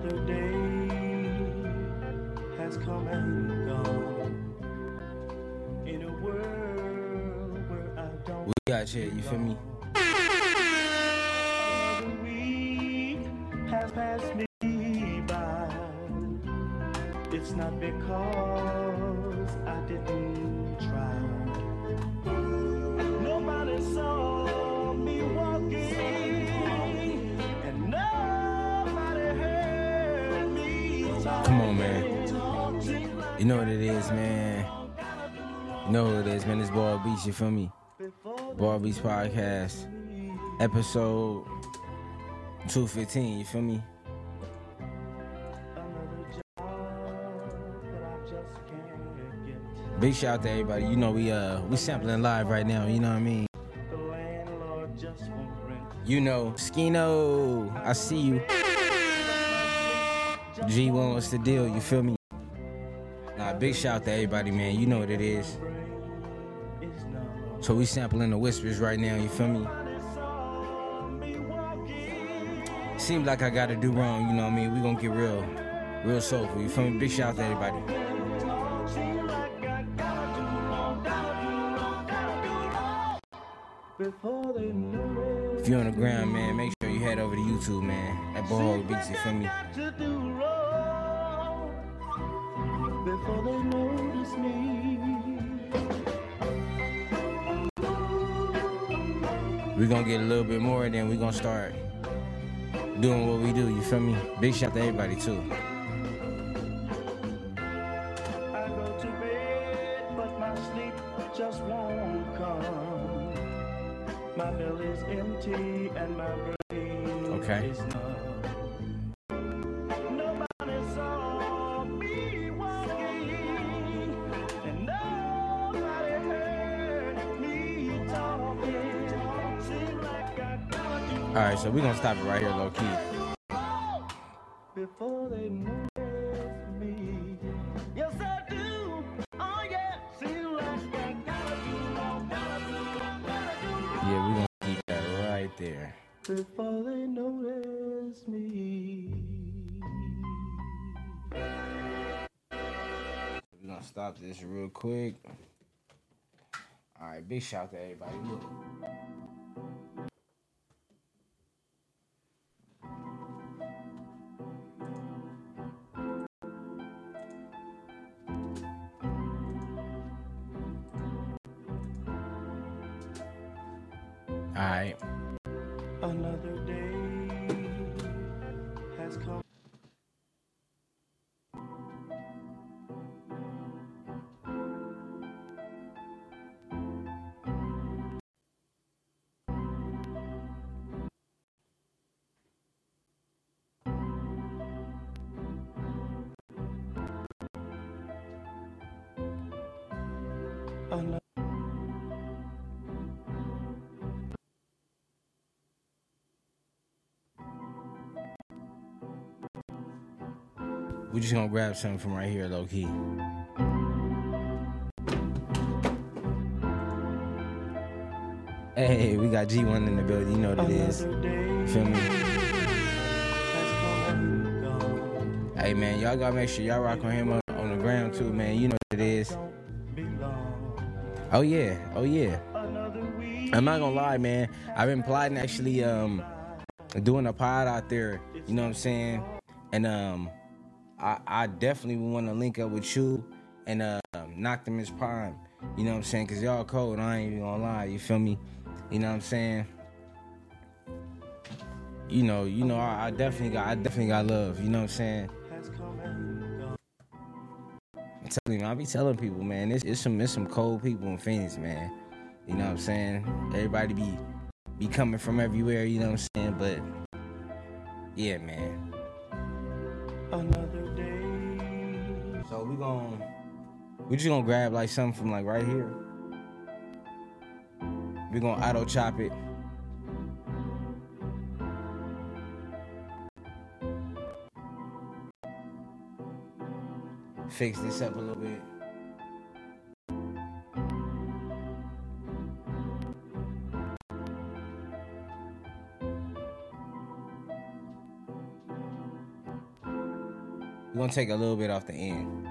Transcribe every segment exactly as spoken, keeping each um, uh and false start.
Another day has come and gone in a world where I don't. We got you, you feel me? Another week has passed me by. It's not because I didn't try. Nobody saw me walking, and nobody heard me talking. Come on, man. You know what it is, man. You know what it is, man. It's Ball Beats, you feel me? Ball Beats Podcast, episode two fifteen, you feel me? Big shout out to everybody. You know we uh we sampling live right now, you know what I mean? You know, Skino, I see you. G one, what's the deal, you feel me? Nah, big shout out to everybody, man. You know what it is. So we sampling the whispers right now, you feel me? Seems like I gotta do wrong, you know what I mean? We gonna get real, real soulful, you feel me? Big shout out to everybody. If you're on the ground, man, make sure you head over to YouTube, man. At Ball Beats, you feel me? Before they notice me, We're gonna get a little bit more, and then we're gonna start doing what we do, you feel me? Big shout out to everybody, too. I go to bed, but my sleep just won't come. My belly's empty and my brain Okay. is numb. Nobody saw me walking, and nobody heard me talking. Seems like I gotta do Alright, so we're gonna stop it right here, low key. before they notice me. Yes, I do. Oh, yeah. Seems like I gotta do, gotta do, gotta do Yeah, we're gonna keep that right there. before they notice me. We're gonna stop this real quick. Alright, big shout out to everybody. Look. Alright. Another day has come. Another We're just gonna grab something from right here, low key. Hey, we got G one in the building. You know what it is. Another day Feel me? has come and gone. Hey, man, y'all gotta make sure y'all rock on him on, on the ground too, man. You know what it is. Don't belong. Oh yeah, oh yeah. Another week I'm not gonna lie, man. I've been plotting actually um doing a pod out there. You know what I'm saying? And um, I I definitely want to link up with you and uh Noctimus Prime. You know what I'm saying? Cause y'all cold. I ain't even gonna lie. You feel me? You know what I'm saying? You know, you know, I, I definitely got, I definitely got love. You know what I'm saying? has come and gone. I'm telling you, I be telling people, man, it's, it's some, it's some cold people in Phoenix, man. You know what I'm saying? Everybody be, be coming from everywhere. You know what I'm saying? But yeah, man. Another day. So we gon' we just gonna grab like something from like right here. We gonna auto chop it. Fix this up a little bit. We're gonna take a little bit off the end.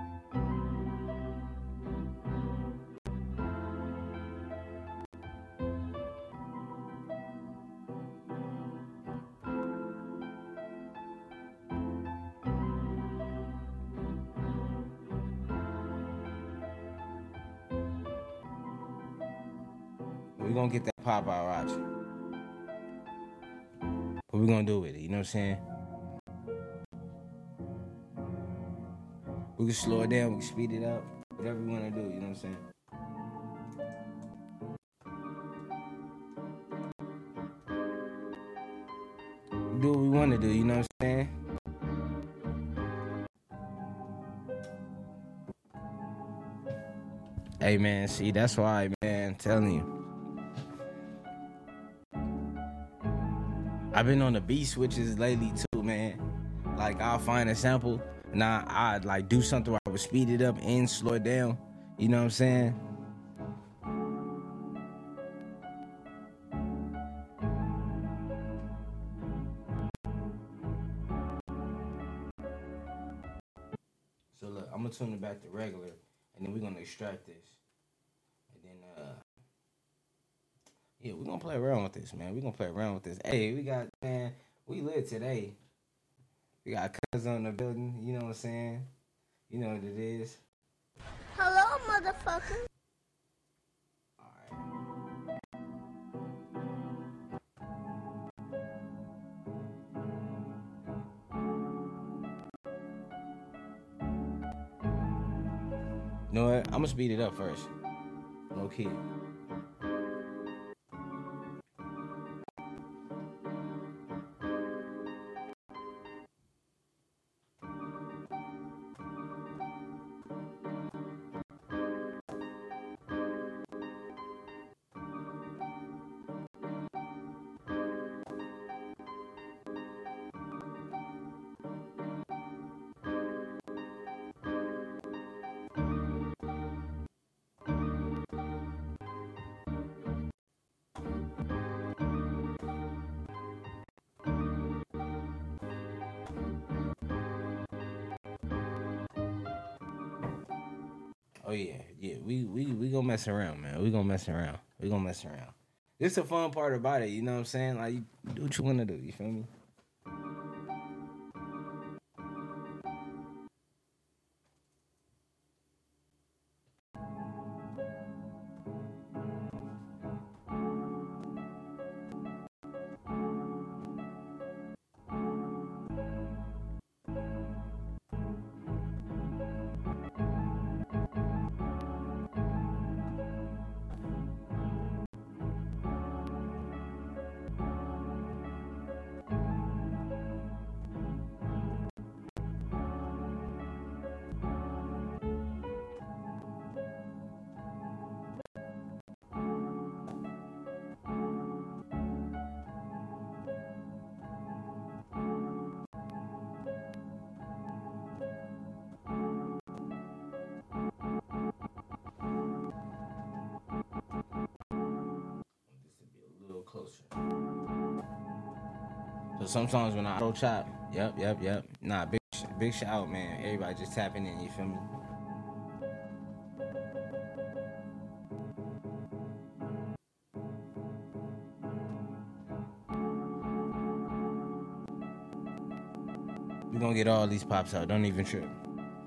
We're gonna get that pop out, Roger. What we gonna do with it? You know what I'm saying? We can slow it down, we can speed it up, whatever we wanna do, you know what I'm saying? Do what we wanna do, you know what I'm saying? Hey man, see, that's why, man, I'm telling you. I've been on the beat switches lately too, man. Like, I'll find a sample and I, I'd like do something where I would speed it up and slow it down. You know what I'm saying? So look, I'm gonna tune it back to regular and then we're gonna extract this. And then, uh, yeah, we're gonna play around with this, man. We're gonna play around with this. Hey, we got, man, we lit today. We got Cuz on the building, you know what I'm saying? You know what it is. Hello, motherfucker. Alright. You know what? I'm gonna speed it up first. No kid. Oh yeah, yeah. We we we gonna mess around, man. We gonna mess around. We gonna mess around. This is the fun part about it. You know what I'm saying? Like, you do what you wanna do. You feel me? Closer. So sometimes when I auto chop, yep, yep, yep. Nah, big, big shout out, man. Everybody just tapping in. You feel me? We gonna get all these pops out. Don't even trip.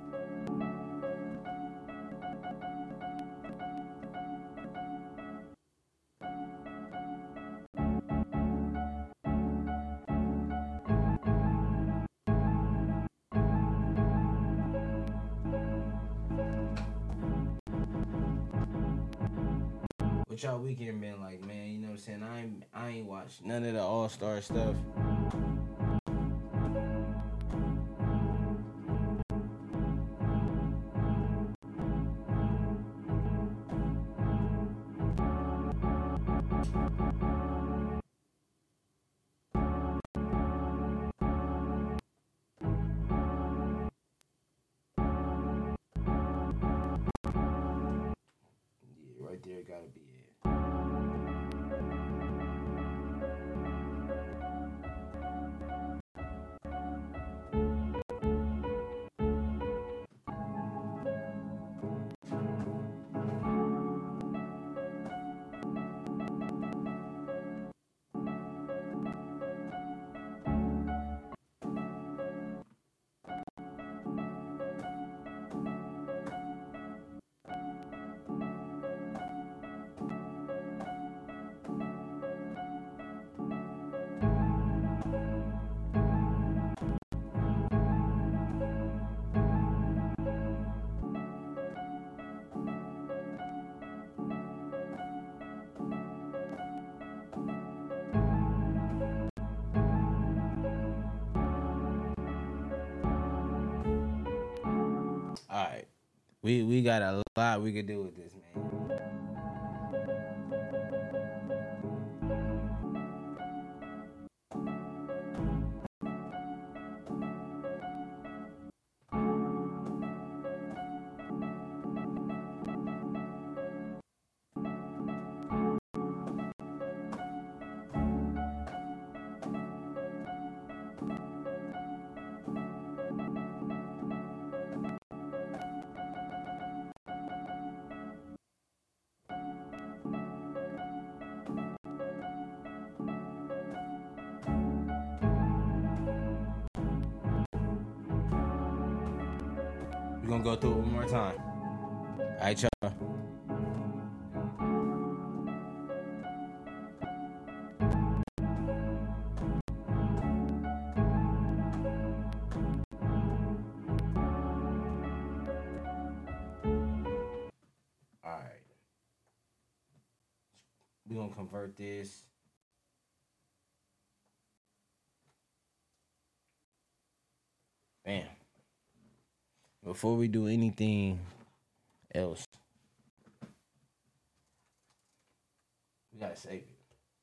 What y'all weekend been like, man? You know what I'm saying? I ain't I ain't watched none of the All-Star stuff. Yeah, right there gotta be it. right. We we got a lot we could do with this, man. We're gonna go through it one more time. All right, y'all. All right. We're gonna convert this. Bam. Before we do anything else, we gotta save it.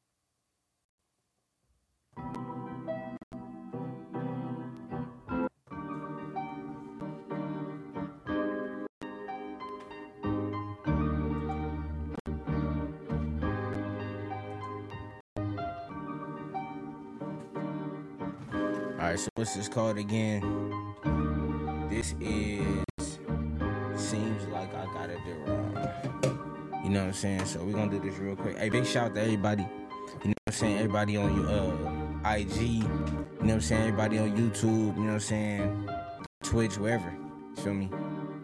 All right, so what's this called again? This is Seems Like I Got It Wrong. You know what I'm saying? So we're gonna do this real quick. Hey, big shout out to everybody. You know what I'm saying? Everybody on your uh, I G. You know what I'm saying? Everybody on YouTube. You know what I'm saying? Twitch, wherever. You feel me?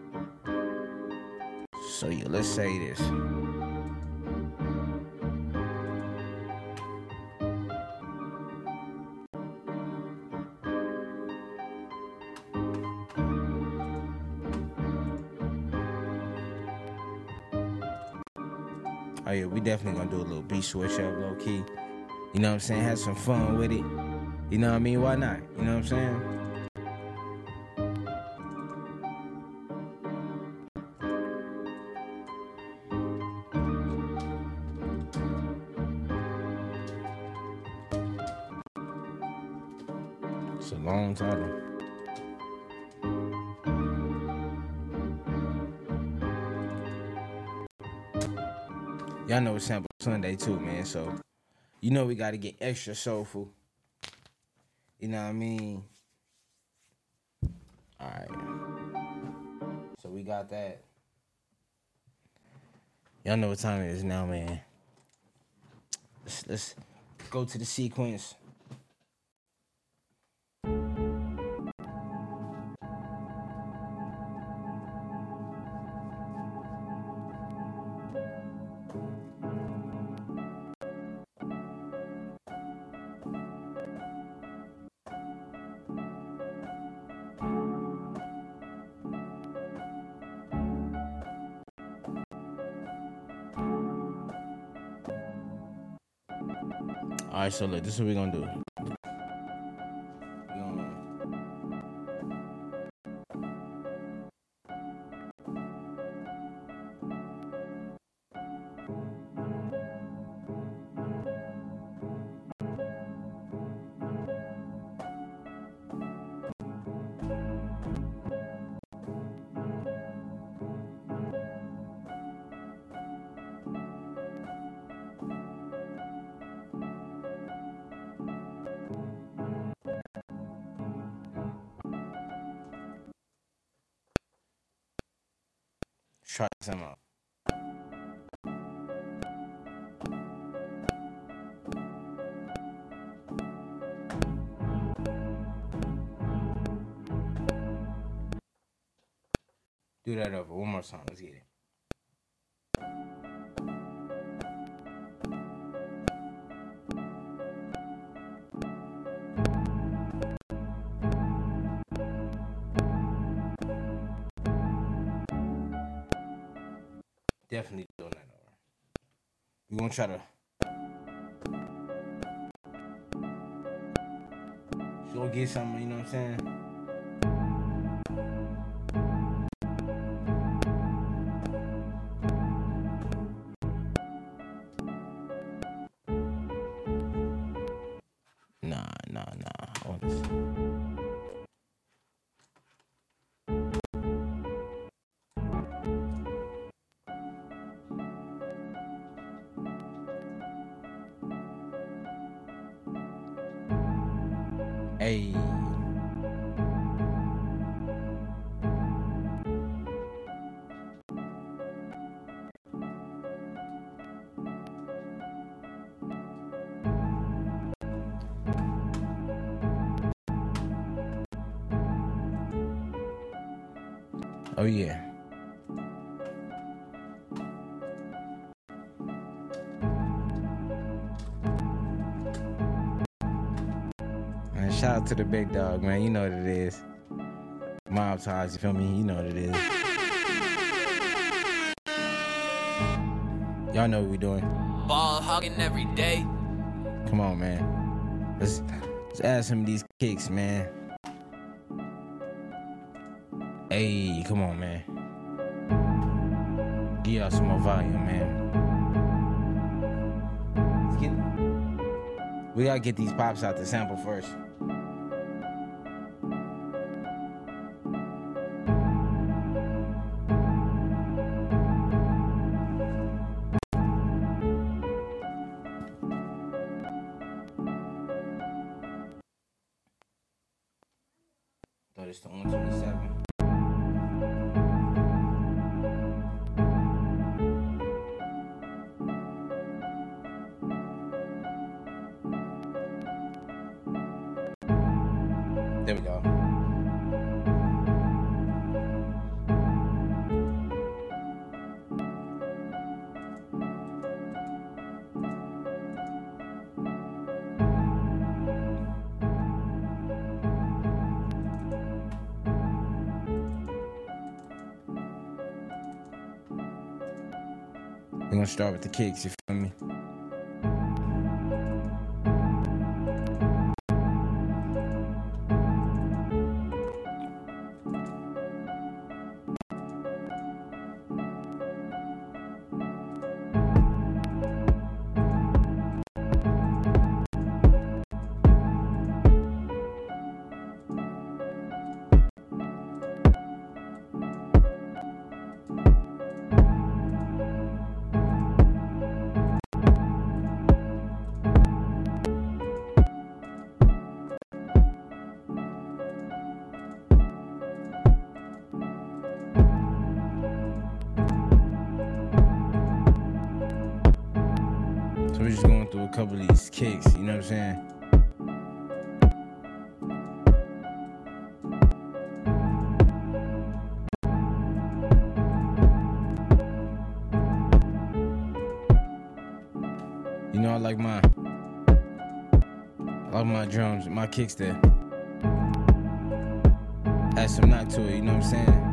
So yeah, let's say this. Oh yeah, we definitely gonna do a little beat switch up, low key. You know what I'm saying? Have some fun with it. You know what I mean? Why not? You know what I'm saying? It's a long title. Y'all know it's Sample Sunday too, man. So, you know we got to get extra soulful. You know what I mean? All right. So we got that. Y'all know what time it is now, man. Let's, let's go to the sequence. All right, so look, this is what we're gonna do. We're gonna... Try some out. Do that over one more time. Let's get it. Definitely doing that over. We're gonna try to. She'll get something, you know what I'm saying? Let's see. Hey. Oh yeah. Man, shout out to the big dog, man. You know what it is. Mob ties, you feel me? You know what it is. Y'all know what we doing. Ball hogging every day. Come on, man. Let's let's add some of these kicks, man. Hey, come on, man. Give y'all some more volume, man. Let's get, we gotta get these pops out the sample first. Throw this to one twenty-seven. There we go. We're gonna start with the kicks, you feel me? So we're just going through a couple of these kicks, you know what I'm saying? You know, I like my, I like my drums, my kicks there. Add some knot to it, you know what I'm saying?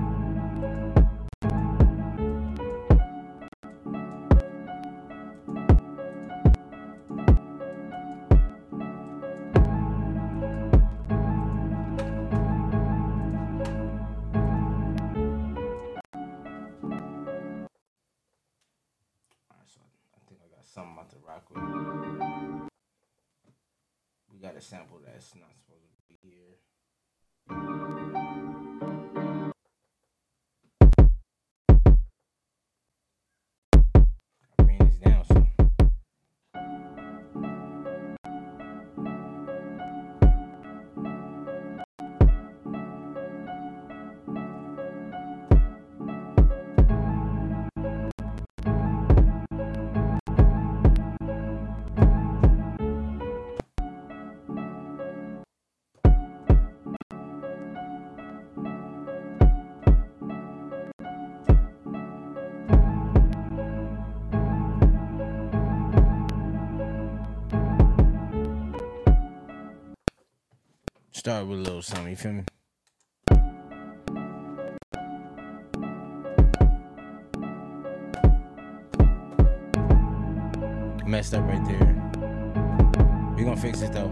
Something about to rock with. We got a sample that's not supposed to be here. I'll bring this down some. Start with a little something, you feel me? Messed up right there. We gonna fix it though.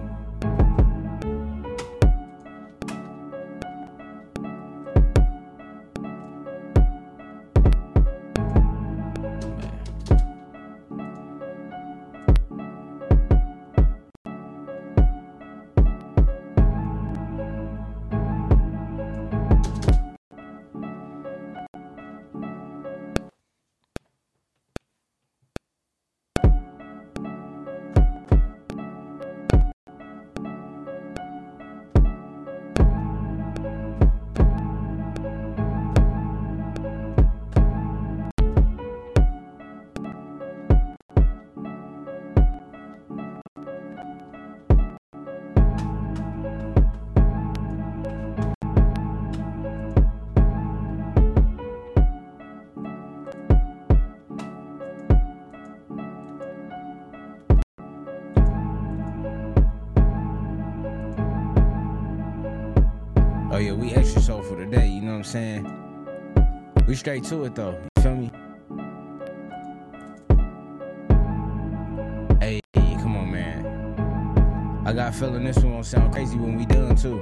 Oh yeah, we extra soulful today, you know what I'm saying? We straight to it though, you feel me? Hey, come on, man. I got a feeling this one gonna sound crazy when we done too.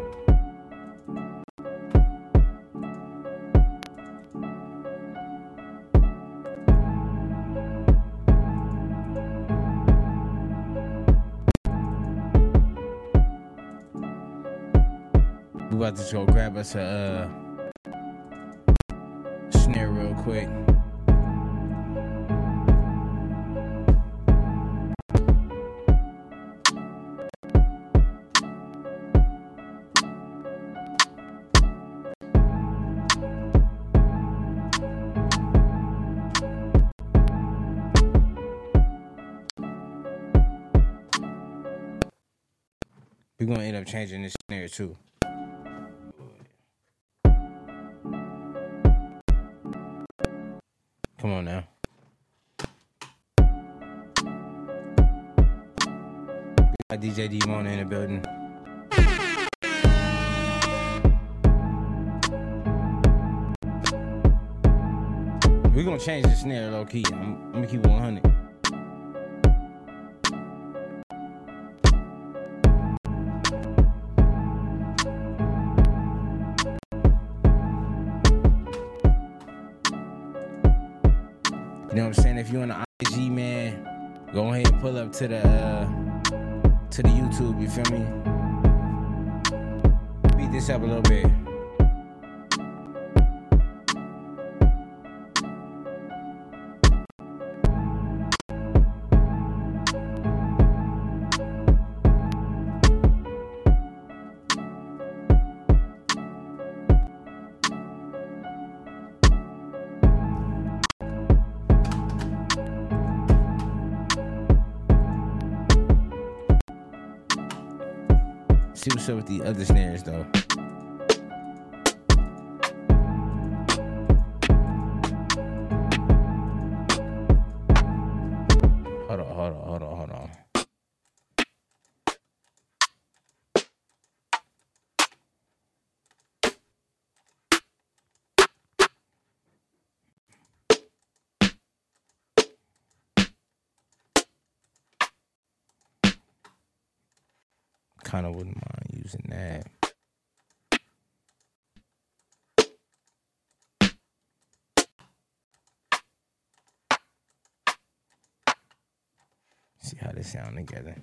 We about to just go grab us a uh, snare real quick. We're gonna end up changing this snare too. Come on now. We got D J D Mona in the building. We're gonna change the snare low key. I'm, I'm gonna keep it one hundred. You know what I'm saying? If you're on the I G, man, go ahead and pull up to the uh, to the YouTube. You feel me? Beat this up a little bit. See what's up with the other snares though. Hold on, hold on, hold on, hold on. Kind of wouldn't mind using that. See how they sound together.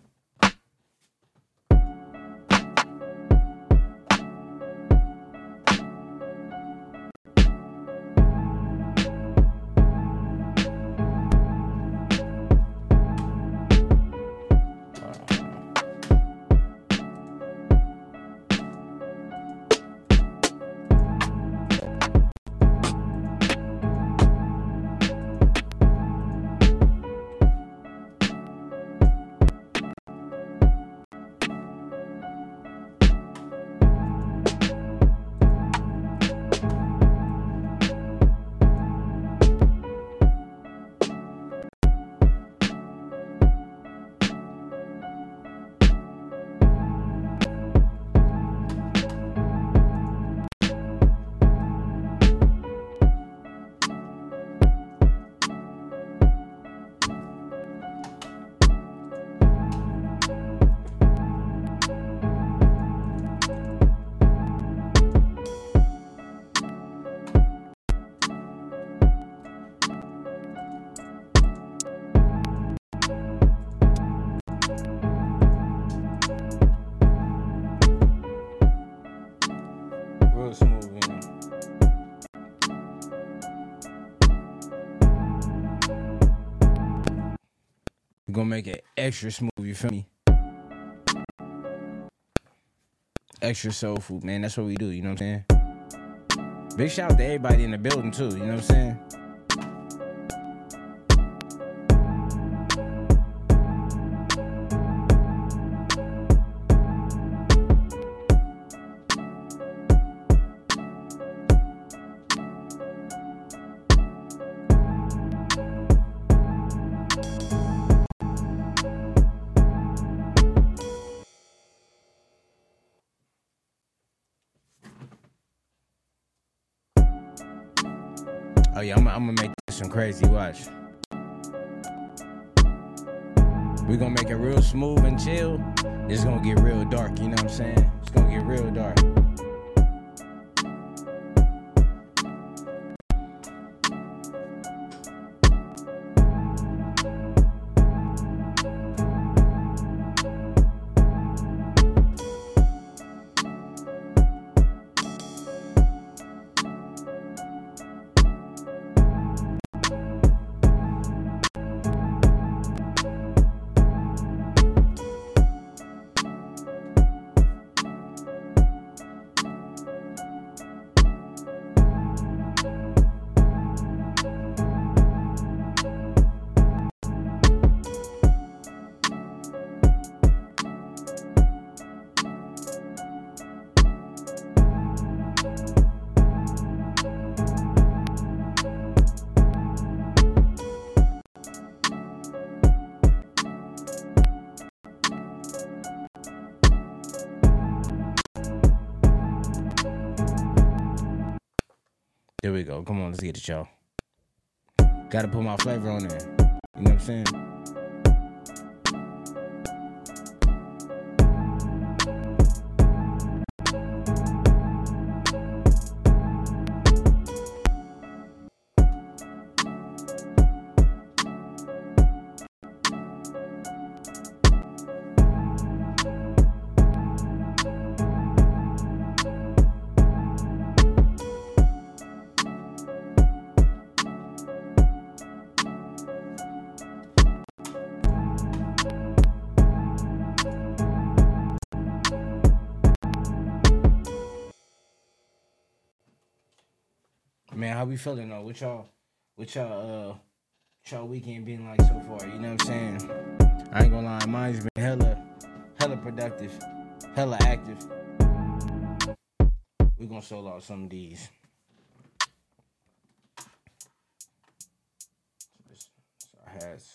Real smooth, man. We're gonna make it extra smooth, you feel me? Extra soul food, man. That's what we do, you know what I'm saying? Big shout out to everybody in the building, too, you know what I'm saying? Oh yeah, I'm, I'm gonna make this some crazy. Watch. We gonna make it real smooth and chill. It's gonna get real dark. You know what I'm saying? It's gonna get real dark. There we go. Come on, let's get it, y'all. Gotta put my flavor on there. You know what I'm saying? Man, how we feeling though? What y'all, what y'all, uh, what y'all weekend been like so far? You know what I'm saying? I ain't gonna lie, mine's been hella, hella productive, hella active. We gonna solo out some of these. This, this our hats.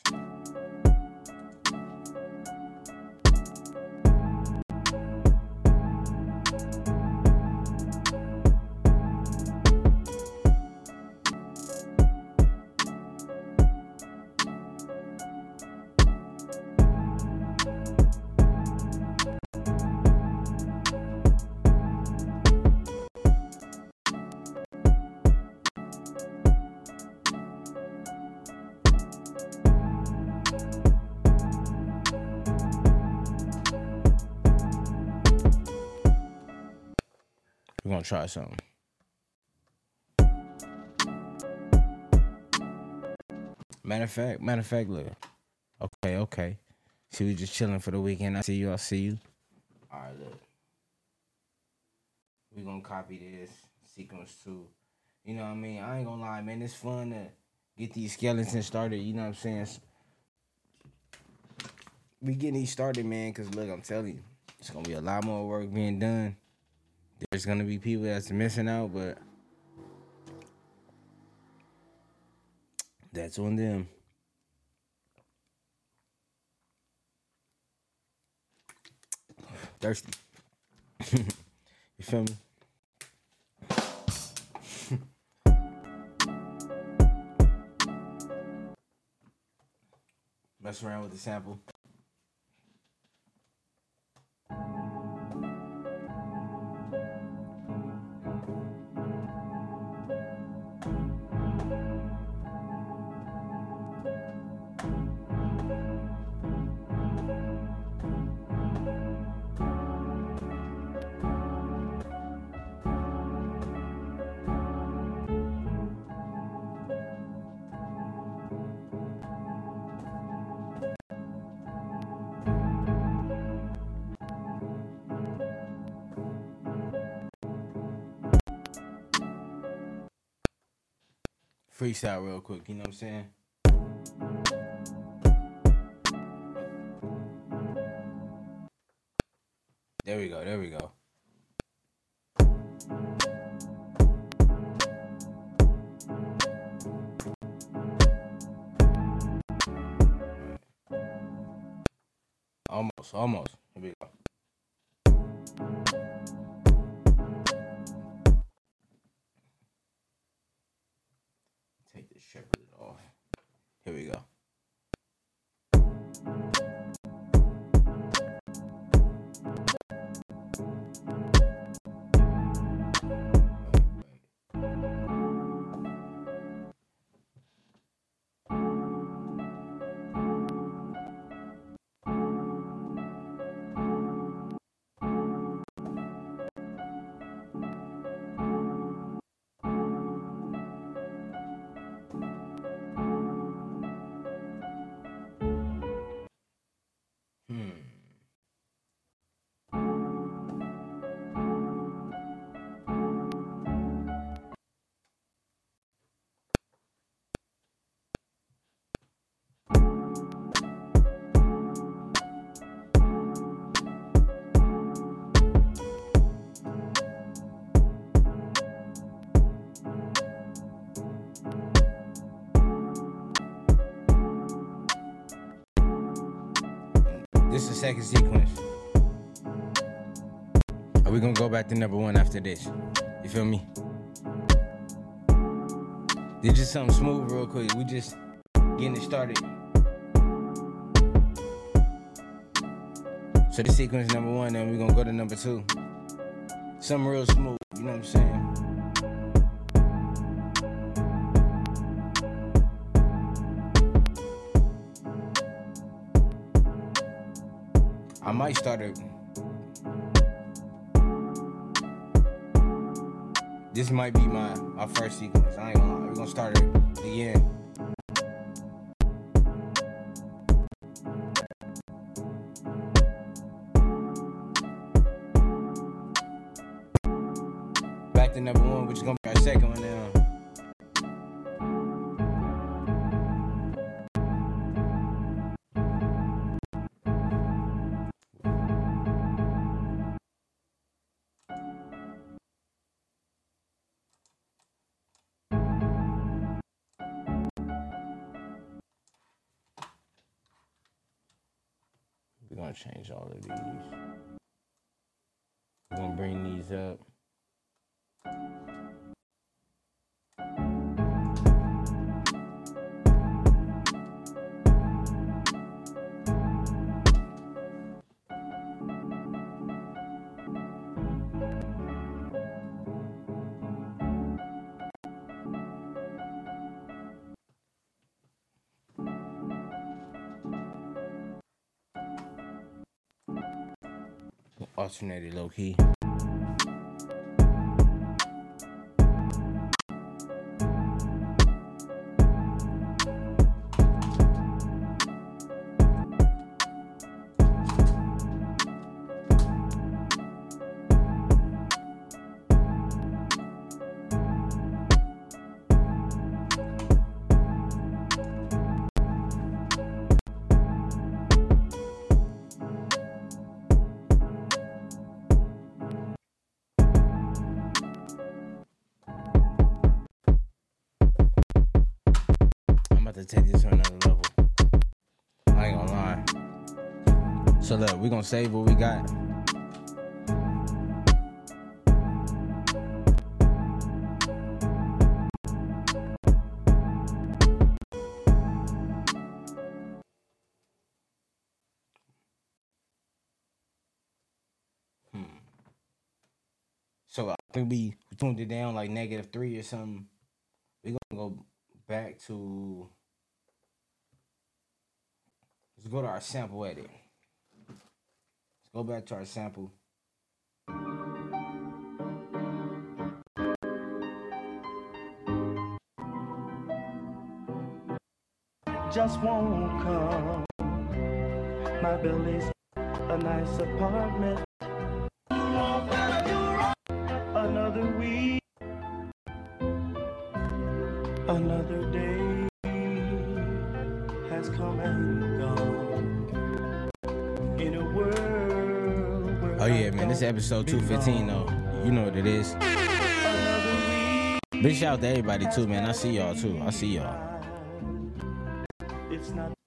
We're gonna try something. Matter of fact, matter of fact, look. Okay, okay. See, we just chilling for the weekend. I see you, I see you. Alright, look. We gonna copy this sequence too. You know what I mean? I ain't gonna lie, man. It's fun to get these skeletons started, you know what I'm saying? We getting these started, man, cause look, I'm telling you, it's gonna be a lot more work being done. There's gonna be people that's missing out, but that's on them. Thirsty. You feel me? Mess around with the sample. Freestyle real quick, you know what I'm saying? There we go, there we go. Almost, almost. Here we go. Just triple it off. Here we go. This is the second sequence. Are we gonna go back to number one after this? You feel me? Did just something smooth real quick. We just getting it started. So this sequence number one, then we're gonna go to number two. Something real smooth, you know what I'm saying? I might start it. This might be my, my first sequence. I ain't gonna lie. We're gonna start it again. Back to number one, which is gonna be our second one now. We're gonna change all of these. We're gonna bring these up. Alternated low key. To take this to another level. I ain't gonna lie. So look, we're gonna save what we got. Hmm. So I think we tuned it down like negative three or something. We're gonna go back to, let's go to our sample edit. Let's go back to our sample. Just won't come. My belly's a nice apartment. Another week, another day has come and gone. In a world where Oh yeah, man, this is episode two fifteen though. You know what it is. Big shout out to everybody too, man. I see y'all too. I see y'all. It's not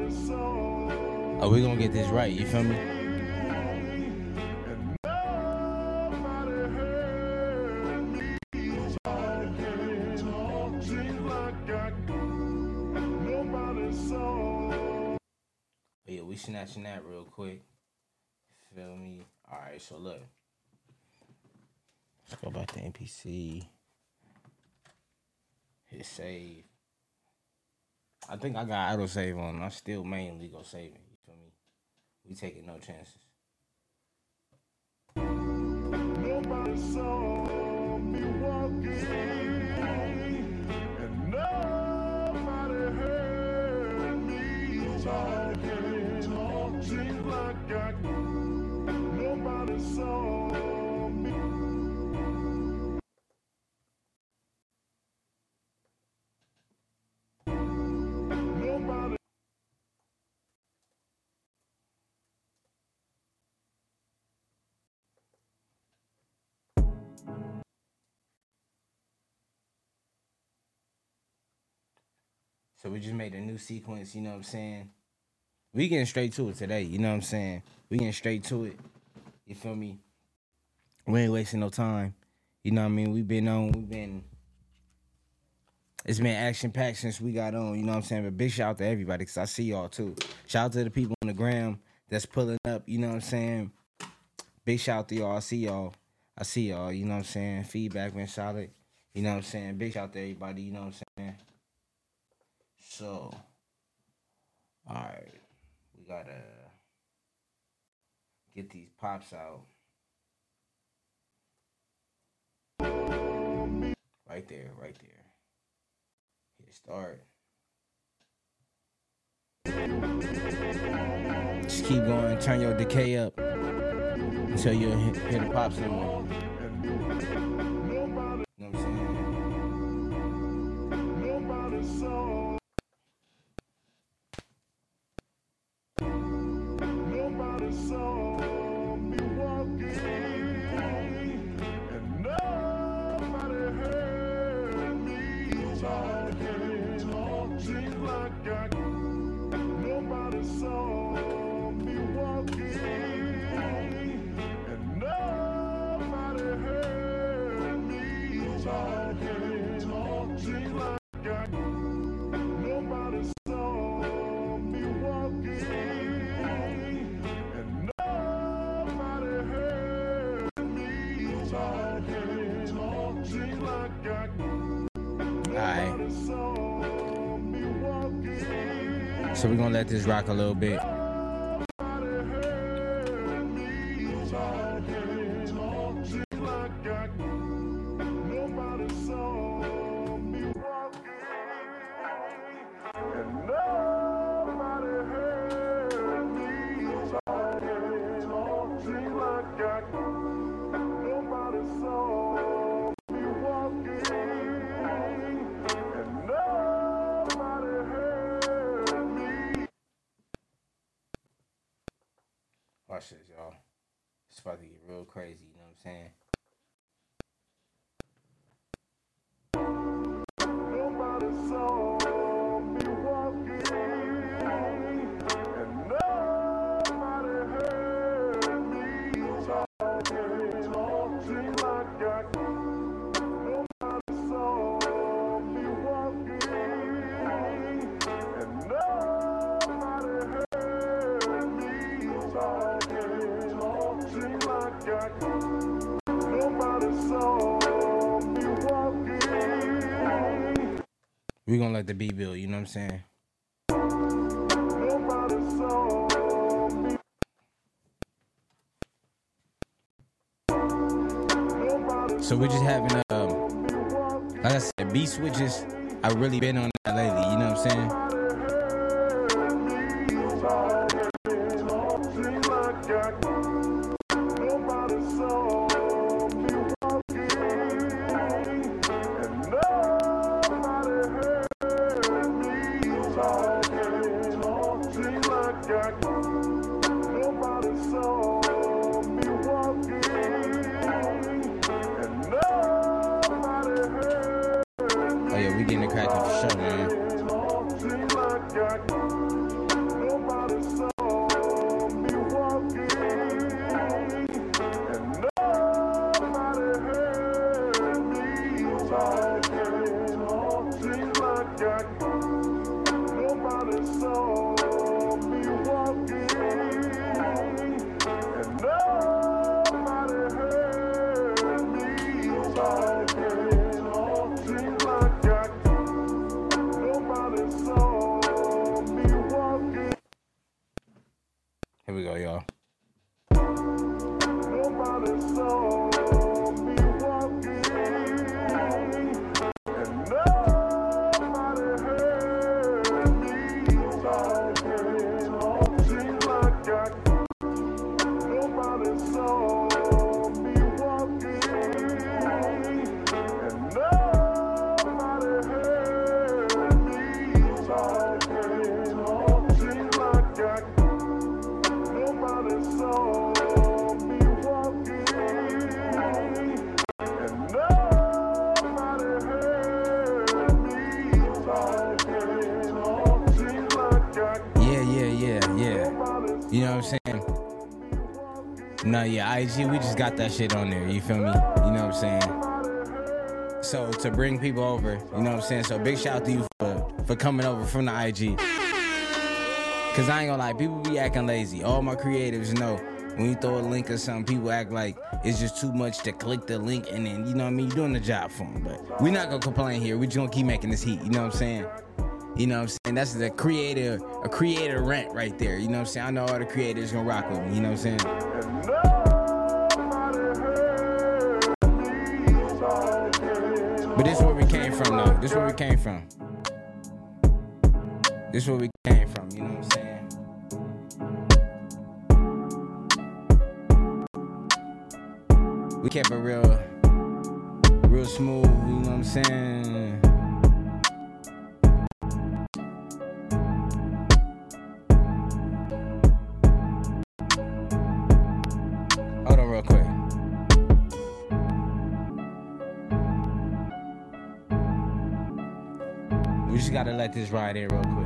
Oh, we gonna get this right, you feel me? But yeah, we snatching that real quick. Feel me? Alright, so look. Let's go back to N P C. Hit save. I think I got auto save on. I still mainly go saving. You feel me? We taking no chances. Nobody saw me walking, and nobody heard me talking. Seems like I, nobody saw me. Nobody. So we just made a new sequence, you know what I'm saying? We getting straight to it today, you know what I'm saying? We getting straight to it. You feel me? We ain't wasting no time. You know what I mean? We been on, we been, it's been action-packed since we got on, you know what I'm saying? But big shout out to everybody, because I see y'all too. Shout out to the people on the gram that's pulling up, you know what I'm saying? Big shout out to y'all. I see y'all. I see y'all, you know what I'm saying? Feedback been solid. You know what I'm saying? Big shout out to everybody, you know what I'm saying? So, all right, we gotta get these pops out. Right there, right there. Hit start. Just keep going, turn your decay up until you hit, hit the pop symbol. You know what I'm saying? Nobody saw. Nobody saw me walking, and nobody heard me talking. Seems like I, nobody saw me walking, and nobody heard me talking. Seems like I, nobody saw me walking, and nobody heard me talking. Seems like I, nobody saw me walking. So we're gonna let this rock a little bit. Nobody heard me talking. Seems like I, nobody saw me walking, and nobody heard me talking. Seems like I, nobody saw me walking, and nobody heard me. Watch this, y'all. It's about to get real crazy, you know what I'm saying? Nobody saw me walking, and nobody heard me talking. Seems like I, nobody saw me walking, and nobody heard me talking. Seems like I, nobody saw me walking. We're gonna let the beat build, you know what I'm saying? Nobody saw me. Nobody So we're just having, um, saw me walking. like I said, beat switches. I've really been on that lately, you know what I'm saying? Nobody saw me walking, and nobody heard me talking. Seems like I, nobody saw me walking, and nobody heard me. Oh yeah, we getting it cracking for sure, man. Seems like I, No, yeah, I G, we just got that shit on there. You feel me? You know what I'm saying? So to bring people over, you know what I'm saying? So big shout out to you for, for coming over from the I G. Cause I ain't gonna lie, people be acting lazy. All my creatives know when you throw a link or something, people act like it's just too much to click the link and then, you know what I mean? You're doing the job for them. But we're not gonna complain here. We're just gonna keep making this heat. You know what I'm saying? You know what I'm saying? That's the creator, a creator rant right there. You know what I'm saying? I know all the creators gonna rock with me. You know what I'm saying? But this is where we came from, though. This is where we came from. This is where we came from, you know what I'm saying? We kept it real, real smooth, you know what I'm saying? Hold on real quick. We just gotta let this ride in real quick.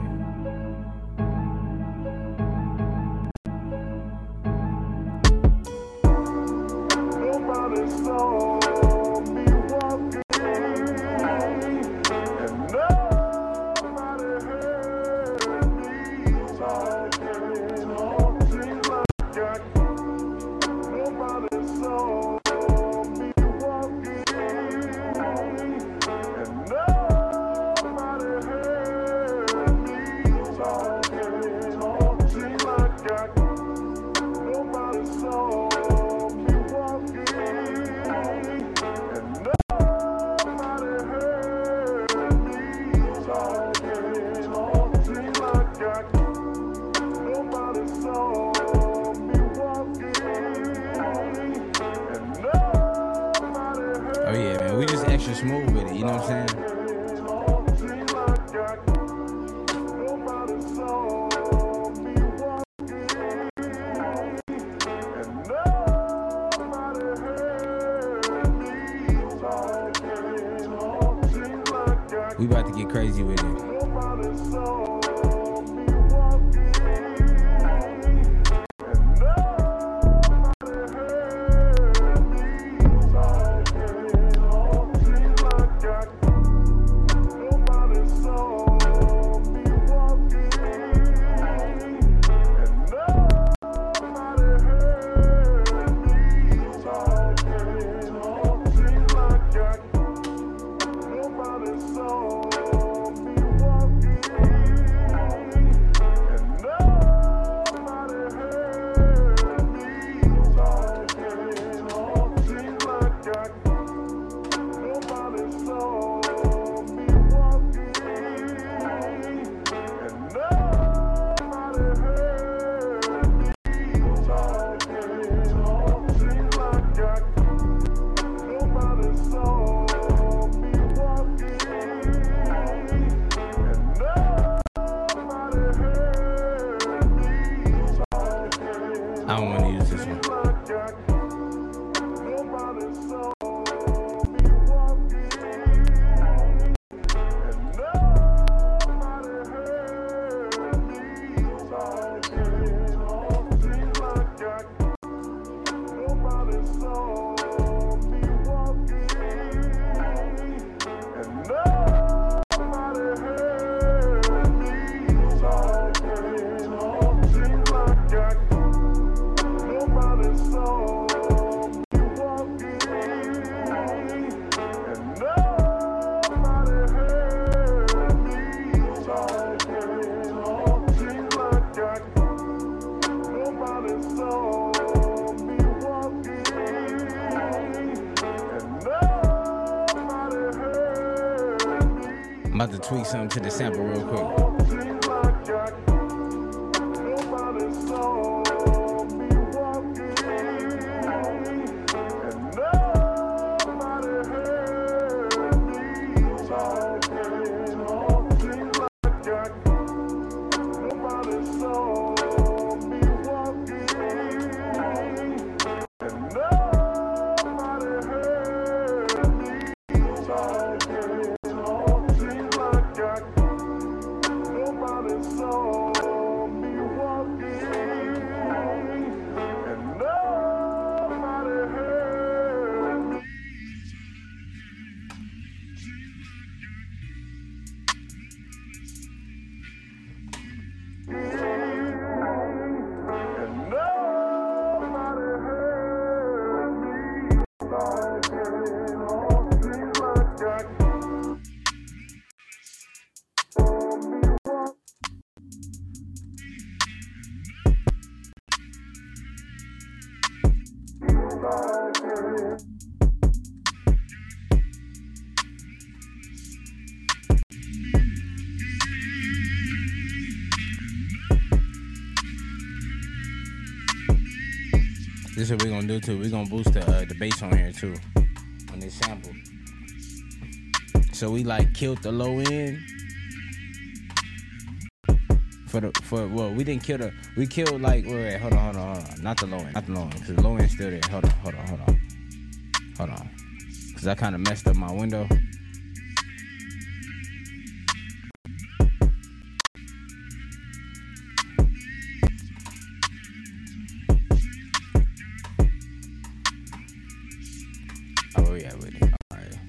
Nobody saw me walking, and nobody heard me talking. Talking like I, nobody saw me walking, and nobody heard me talking. Talking like I, nobody saw. Oh yeah, man, we just extra smooth with it, you know what I'm saying? We about to get crazy with it. I don't want to use this one. I'm about to tweak something to the sample real quick. This is what we're gonna do too. We're gonna boost the uh, the bass on here too, on this sample. So we like killed the low end for the for well we didn't kill the we killed like wait wait hold on hold on hold on not the low end not the low end because the low end's still there. Hold on hold on hold on hold on because I kind of messed up my window. Oh yeah, with it. All right.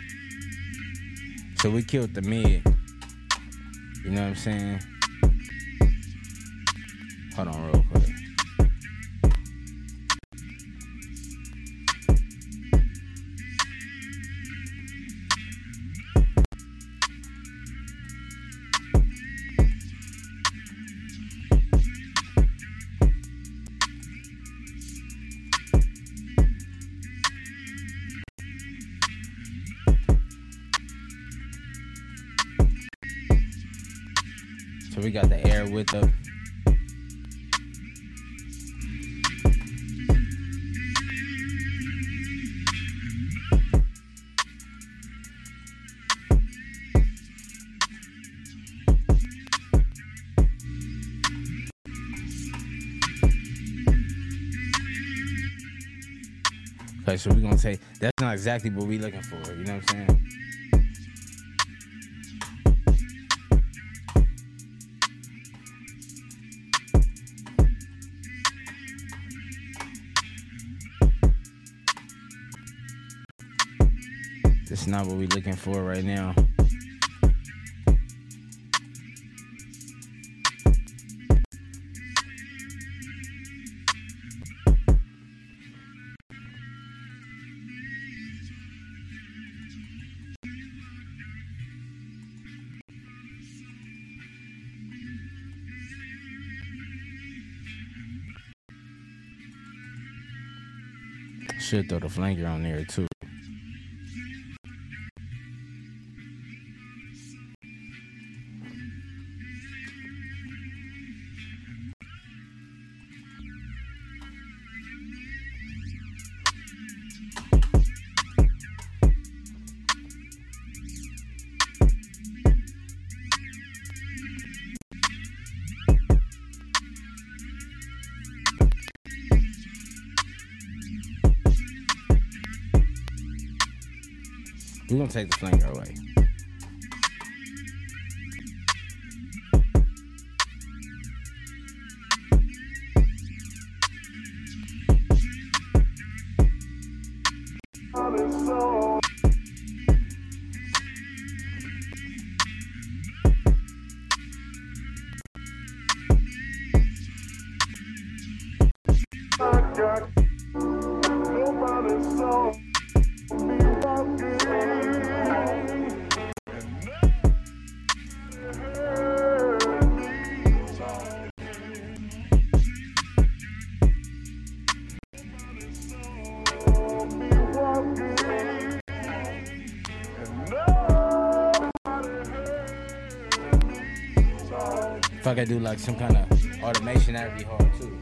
So we killed the mid. You know what I'm saying? Hold on real quick. So we got the air width up. Okay, so we're gonna say that's not exactly what we're looking for, you know what I'm saying? That's not what we're looking for right now. Should throw the flanker on there too. We're gonna take the flanker away. If I could do like some kind of automation, that'd be hard too.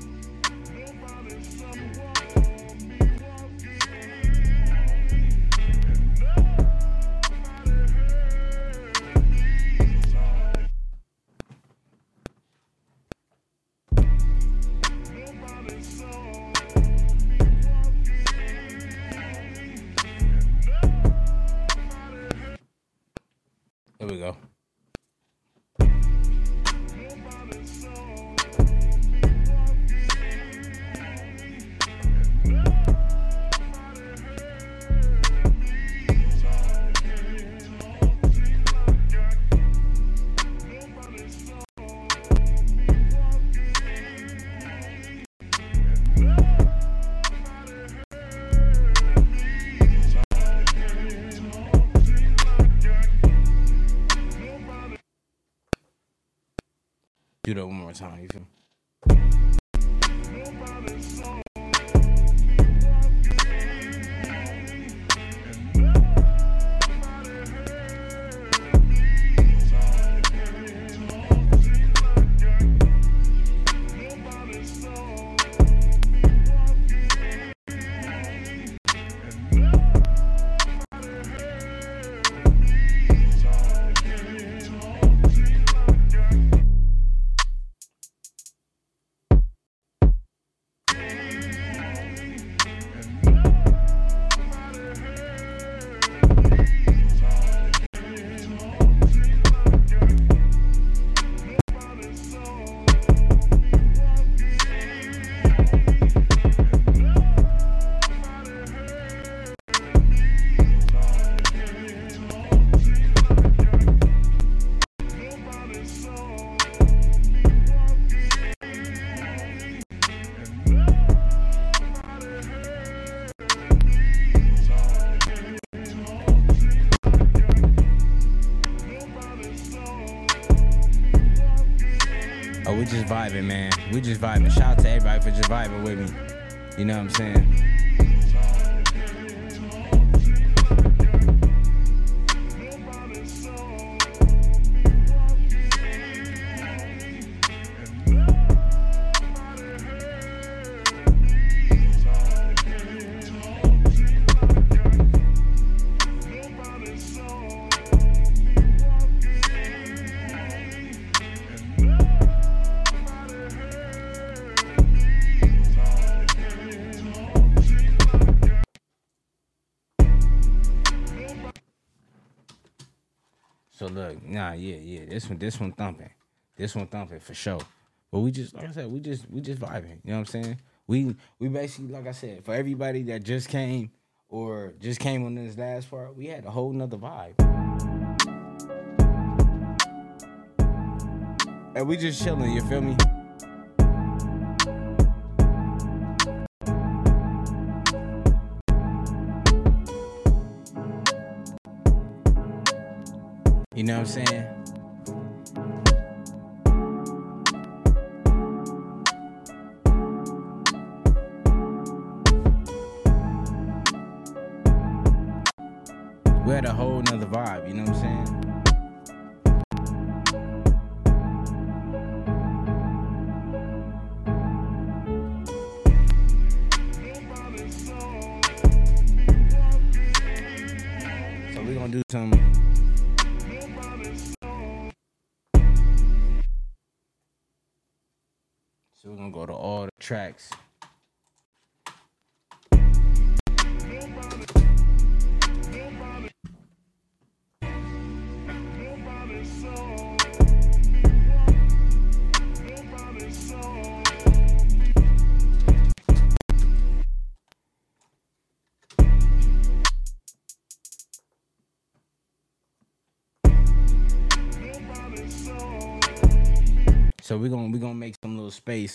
There we go. Do that one more time, you feel me? Oh, we just vibing, man. We just vibing. Shout out to everybody for just vibing with me. You know what I'm saying? So look, nah, yeah, yeah. This one, this one thumping. This one thumping for sure. But we just, like I said, we just, we just vibing. You know what I'm saying? We, we basically, like I said, for everybody that just came or just came on this last part, we had a whole nother vibe. And we just chilling. You feel me? You know what I'm saying? We had a whole nother vibe, you know what I'm saying? So we're gonna do some. So we're gonna go to all the tracks. So we're gonna we're gonna make some little space.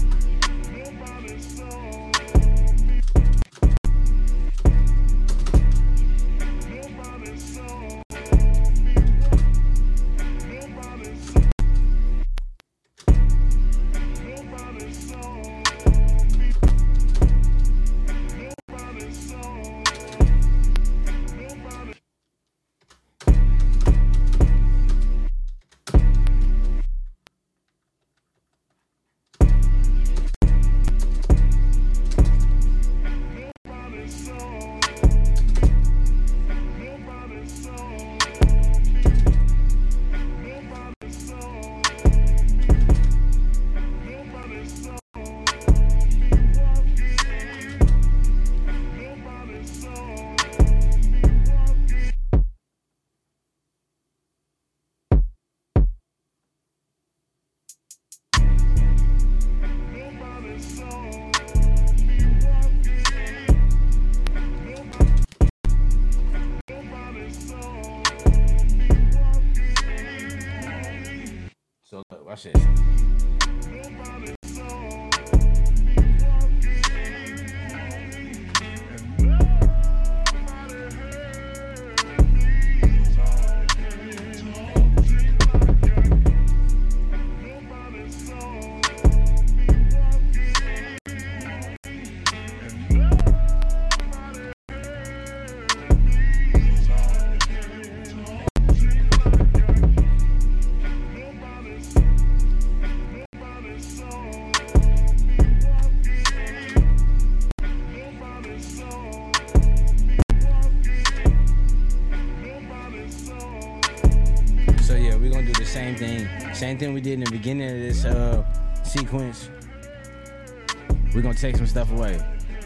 So look, watch this. So yeah, we're gonna do the same thing. Same thing we did in the beginning of this uh, sequence. We're gonna take some stuff away.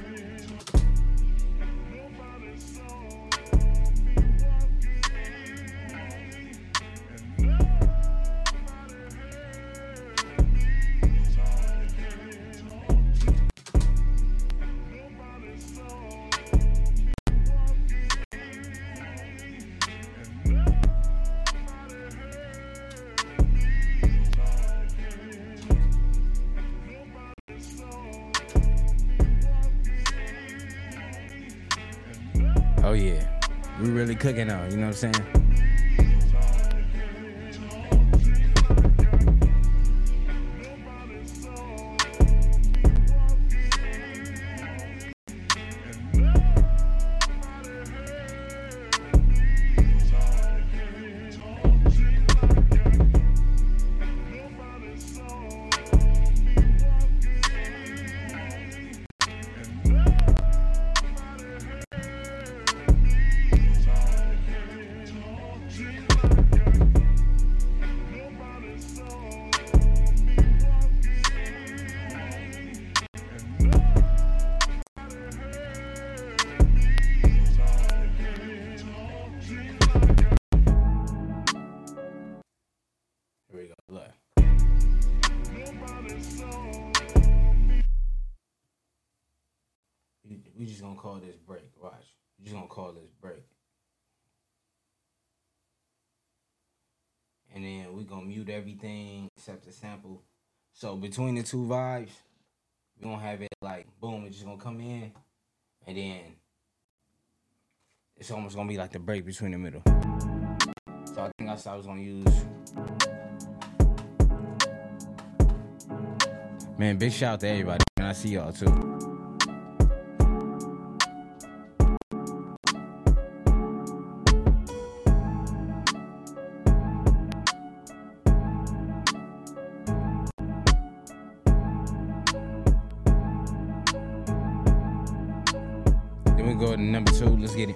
Oh yeah, we really cooking out, you know what I'm saying? and then we gonna mute everything except the sample. So between the two vibes, we gonna have it like boom, it's just gonna come in, and then it's almost gonna be like the break between the middle. So I think that's what I was gonna use. Man, big shout out to everybody, and I see y'all too. Then we go to number two. Let's get it.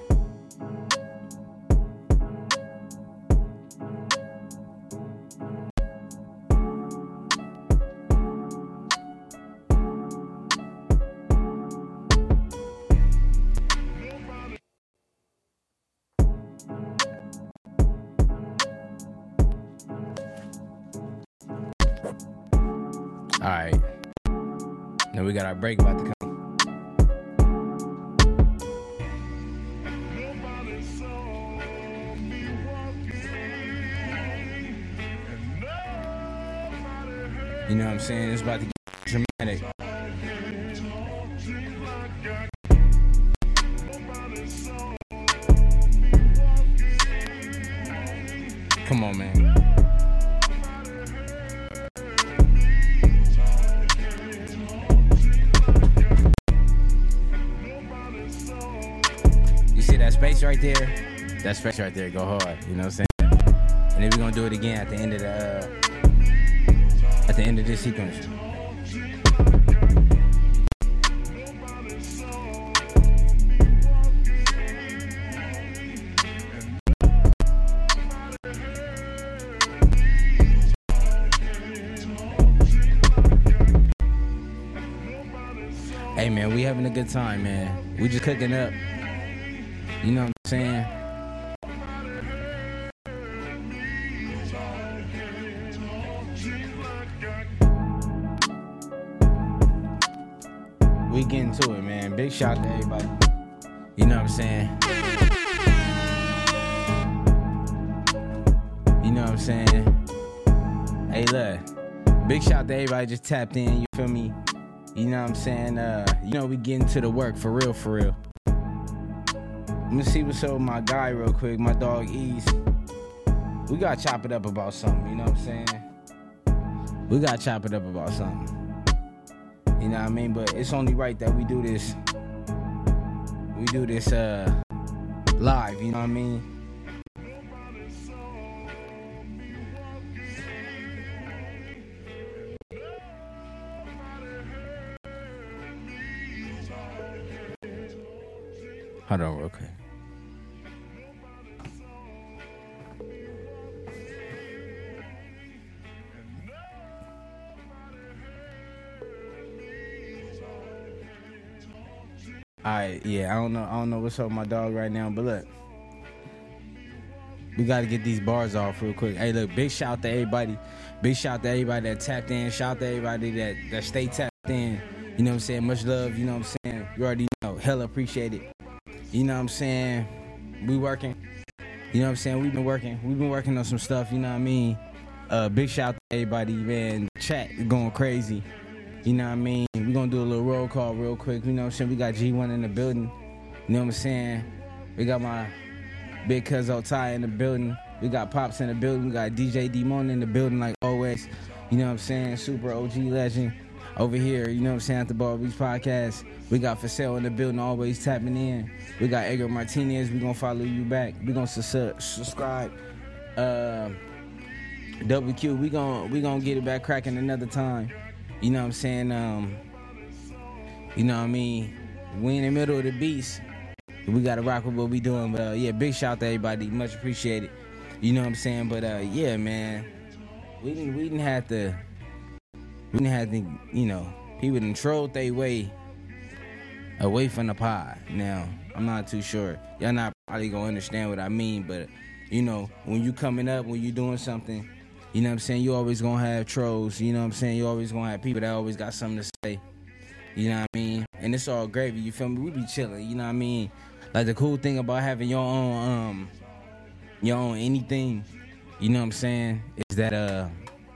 All right. Now we got our break about to come. You know what I'm saying? It's about to get dramatic. Come on, man. You see that space right there? That space right there, go hard. You know what I'm saying? And then we're gonna do it again at the end of the uh, at the end of this sequence. Hey man, we having a good time, man. We just cooking up. You know what I'm saying? We getting to it, man. Big shout out to everybody. You know what I'm saying? You know what I'm saying? Hey, look. Big shout out to everybody just tapped in. You feel me? You know what I'm saying? Uh, you know we getting to the work for real, for real. Let me see what's up with my guy real quick. My dog Ease. We gotta chop it up about something. You know what I'm saying? We gotta chop it up about something. You know what I mean? But it's only right that we do this. We do this uh, live. You know what I mean? Hold on real quick. Alright, yeah, I don't know I don't know what's up with my dog right now, but look. We gotta get these bars off real quick. Hey look, big shout out to everybody. Big shout out to everybody that tapped in. Shout out to everybody that, that stay tapped in. You know what I'm saying? Much love, you know what I'm saying? You already know. Hella appreciate it. You know what I'm saying? We working. You know what I'm saying? We've been working. We've been working on some stuff, you know what I mean? Uh, big shout out to everybody, man. The chat is going crazy. You know what I mean? We're going to do a little roll call real quick. You know what I'm saying? We got G one in the building. You know what I'm saying? We got my big cousin Ty in the building. We got Pops in the building. We got D J D-Mon in the building like always. You know what I'm saying? Super O G legend. Over here, you know what I'm saying, at the Ball Beats Podcast. We got Fasel in the building, always tapping in. We got Edgar Martinez. We're going to follow you back. We're going to su- subscribe. Uh, W Q, we're going we gonna get it back cracking another time. You know what I'm saying? Um, you know what I mean? We in the middle of the beats. We got to rock with what we doing. But, uh, yeah, big shout out to everybody. Much appreciated. You know what I'm saying? But, uh, yeah, man. We didn't, we didn't have to... We didn't have to, you know, people done trolled their way away from the pod. Now, I'm not too sure. Y'all not probably gonna understand what I mean, but, you know, when you coming up, when you doing something, you know what I'm saying, you always gonna have trolls, you know what I'm saying, you always gonna have people that always got something to say, you know what I mean, and it's all gravy, you feel me, we be chilling, you know what I mean, like the cool thing about having your own, um, your own anything, you know what I'm saying, is that uh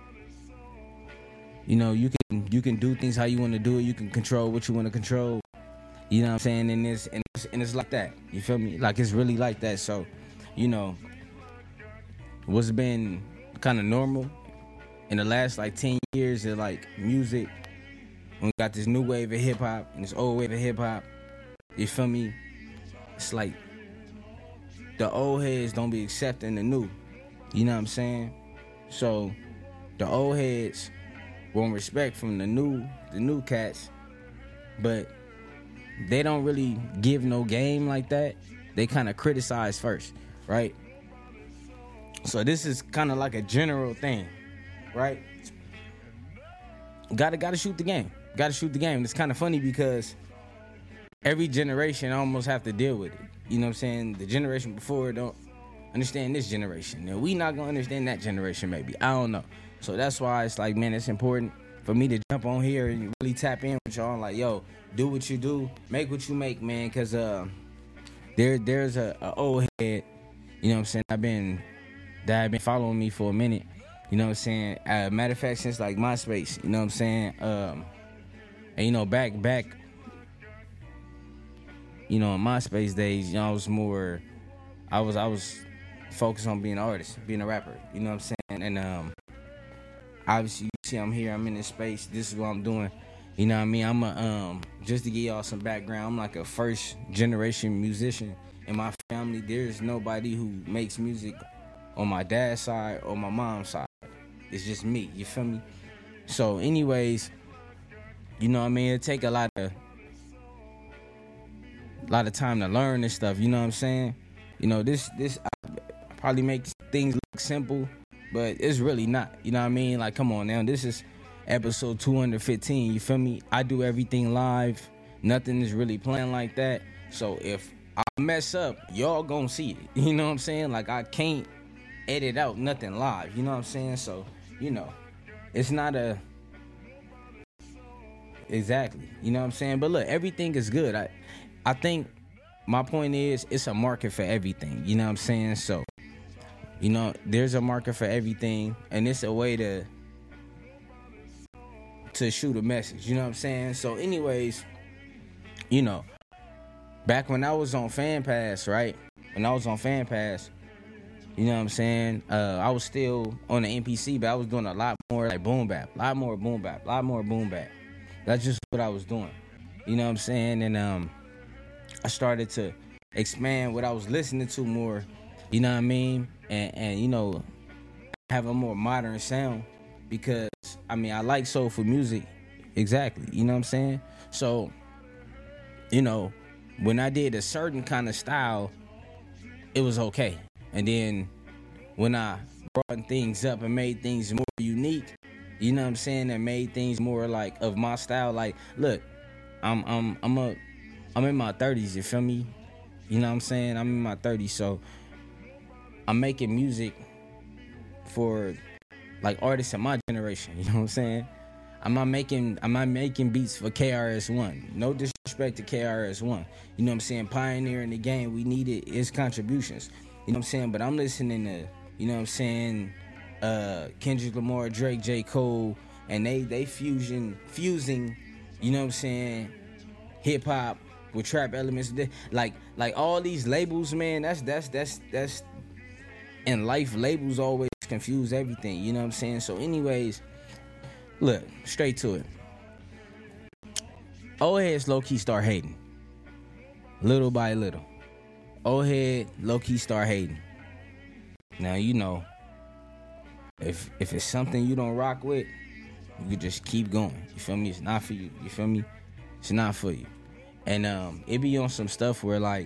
you know, you can you can do things how you want to do it. You can control what you want to control. You know what I'm saying? And it's, and it's and it's like that. You feel me? Like it's really like that. So, you know, what's been kind of normal in the last like ten years of like music, we got this new wave of hip hop and this old wave of hip hop. You feel me? It's like the old heads don't be accepting the new. You know what I'm saying? So the old heads want respect from the new the new cats, but they don't really give no game like that. They kind of criticize first, right? So this is kind of like a general thing, right? Gotta gotta shoot the game. Gotta shoot the game. It's kind of funny because every generation almost have to deal with it. You know what I'm saying? The generation before don't understand this generation. And we not gonna understand that generation maybe. I don't know. So that's why it's like, man, it's important for me to jump on here and really tap in with y'all. Like, yo, do what you do, make what you make, man. Cause uh, there there's a, a old head, you know what I'm saying? I've been that have been following me for a minute. You know what I'm saying? Uh, matter of fact, since like MySpace, you know what I'm saying? Um, and you know, back back, you know, in MySpace days, you know, I was more, I was I was focused on being an artist, being a rapper. You know what I'm saying? And um. Obviously, you see I'm here, I'm in this space, this is what I'm doing. You know what I mean? I'm a, um, just to give y'all some background, I'm like a first generation musician in my family. There's nobody who makes music on my dad's side or my mom's side. It's just me, you feel me? So anyways, you know what I mean? It take a lot of, a lot of time to learn this stuff, you know what I'm saying? You know, this, this probably makes things look simple, but it's really not. You know what I mean? Like, come on now. This is episode two hundred fifteen. You feel me? I do everything live. Nothing is really playing like that. So if I mess up, y'all gonna see it. You know what I'm saying? Like, I can't edit out nothing live. You know what I'm saying? So, you know, it's not a... Exactly. You know what I'm saying? But look, everything is good. I, I think my point is it's a market for everything. You know what I'm saying? So, you know, there's a market for everything, and it's a way to to shoot a message. You know what I'm saying? So, anyways, you know, back when I was on FanPass, right? When I was on FanPass, you know what I'm saying? Uh, I was still on the N P C, but I was doing a lot more like boom bap, a lot more boom bap, a lot more boom bap. That's just what I was doing. You know what I'm saying? And um, I started to expand what I was listening to more. You know what I mean? And, and, you know, have a more modern sound because, I mean, I like soulful music. Exactly. You know what I'm saying? So, you know, when I did a certain kind of style, it was okay. And then when I brought things up and made things more unique, you know what I'm saying, and made things more like of my style. Like, look, I'm I'm I'm a I'm in my thirties, you feel me? You know what I'm saying? I'm in my thirties, so I'm making music for like artists in my generation, you know what I'm saying? I'm not making I'm not making beats for K R S One. No disrespect to K R S One. You know what I'm saying? Pioneering the game, we needed his contributions. You know what I'm saying? But I'm listening to, you know what I'm saying, uh, Kendrick Lamar, Drake, J. Cole, and they they fusion fusing, you know what I'm saying, hip hop with trap elements. Like like all these labels, man, that's that's that's that's in life, labels always confuse everything, you know what I'm saying? So anyways, look, straight to it. Old heads low-key start hating. Little by little. Old head low-key start hating. Now, you know, if if it's something you don't rock with, you can just keep going. You feel me? It's not for you. You feel me? It's not for you. And um, it be on some stuff where, like,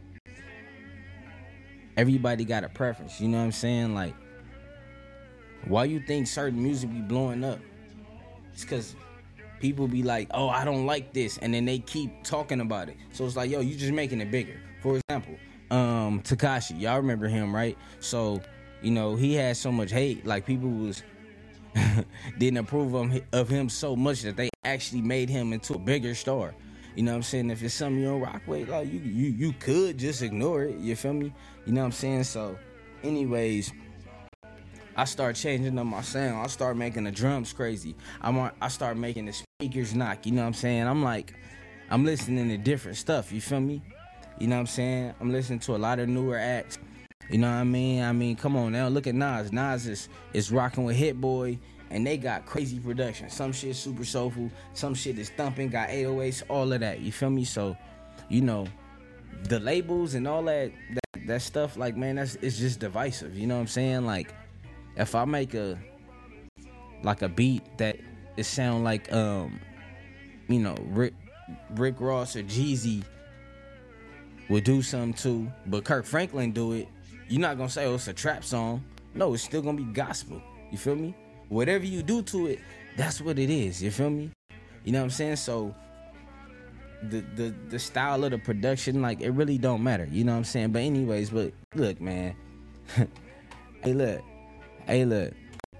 everybody got a preference. You know what I'm saying? Like, why you think certain music be blowing up? It's because people be like, oh, I don't like this. And then they keep talking about it. So it's like, yo, you just making it bigger. For example, um, Tekashi. Y'all remember him, right? So, you know, he had so much hate. Like, people was didn't approve of him, of him so much that they actually made him into a bigger star. You know what I'm saying? If it's something you don't rock with, like, you, you, you could just ignore it. You feel me? You know what I'm saying? So, anyways, I start changing up my sound. I start making the drums crazy. I'm on, I start making the speakers knock. You know what I'm saying? I'm like, I'm listening to different stuff. You feel me? You know what I'm saying? I'm listening to a lot of newer acts. You know what I mean? I mean, come on now. Look at Nas. Nas is, is rocking with Hit Boy, and they got crazy production. Some shit super soulful. Some shit is thumping, got eight oh eights, all of that. You feel me? So, you know, the labels and all that, that, that stuff, like, man, that's it's just divisive. You know what I'm saying? Like, if I make a like a beat that it sound like um you know Rick Rick Ross or Jeezy would do something too, but Kirk Franklin do it, you're not gonna say, oh, it's a trap song. No, it's still gonna be gospel. You feel me? Whatever you do to it, that's what it is. You feel me? You know what I'm saying? So the the the style of the production, like, it really don't matter. You know what I'm saying? But anyways, but look, man. hey look. Hey, look,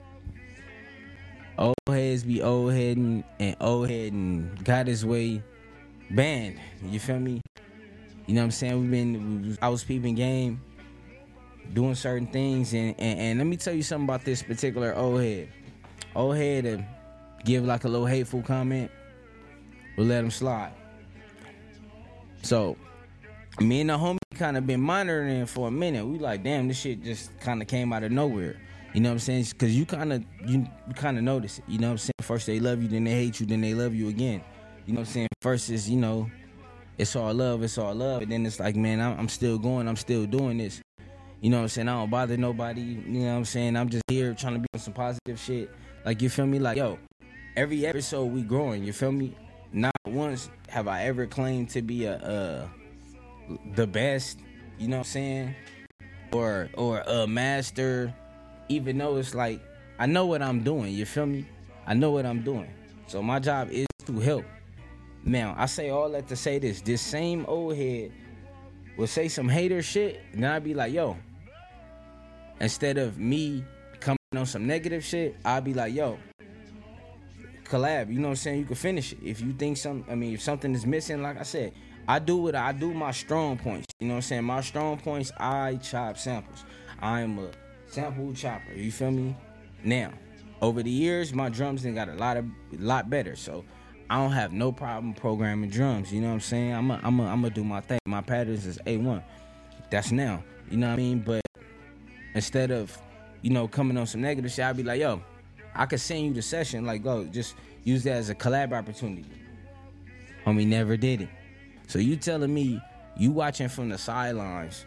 old heads be old heading, and old heading got his way banned. You feel me? You know what I'm saying? We've been, we, I was peeping game, doing certain things, and, and, and let me tell you something about this particular old head. Old head to give like a little hateful comment, we'll let him slide. So, me and the homie kind of been monitoring for a minute. We like, damn, this shit just kind of came out of nowhere. You know what I'm saying? Because you kind of you, you kind of notice it. You know what I'm saying? First they love you, then they hate you, then they love you again. You know what I'm saying? First is, you know, it's all love, it's all love. And then it's like, man, I'm, I'm still going, I'm still doing this. You know what I'm saying? I don't bother nobody. You know what I'm saying? I'm just here trying to be on some positive shit. Like, you feel me? Like, yo, every episode we growing. You feel me? Not once have I ever claimed to be a uh, the best. You know what I'm saying? Or or a master. Even though it's like, I know what I'm doing, you feel me? I know what I'm doing. So my job is to help. Now, I say all that to say this. This same old head will say some hater shit, and then I'd be like, yo, instead of me coming on some negative shit, I'll be like, yo, collab, you know what I'm saying? You can finish it. If you think some, I mean, if something is missing, like I said, I do what I do my strong points. You know what I'm saying? My strong points, I chop samples. I am a sample chopper, you feel me? Now, over the years, my drums done got a lot of, a lot better, so I don't have no problem programming drums. You know what I'm saying? I'm a, I'm a, I'm gonna do my thing. My patterns is A one. That's now. You know what I mean? But instead of, you know, coming on some negative shit, I'd be like, yo, I could send you the session. Like, go, just use that as a collab opportunity. Homie never did it. So you telling me you watching from the sidelines?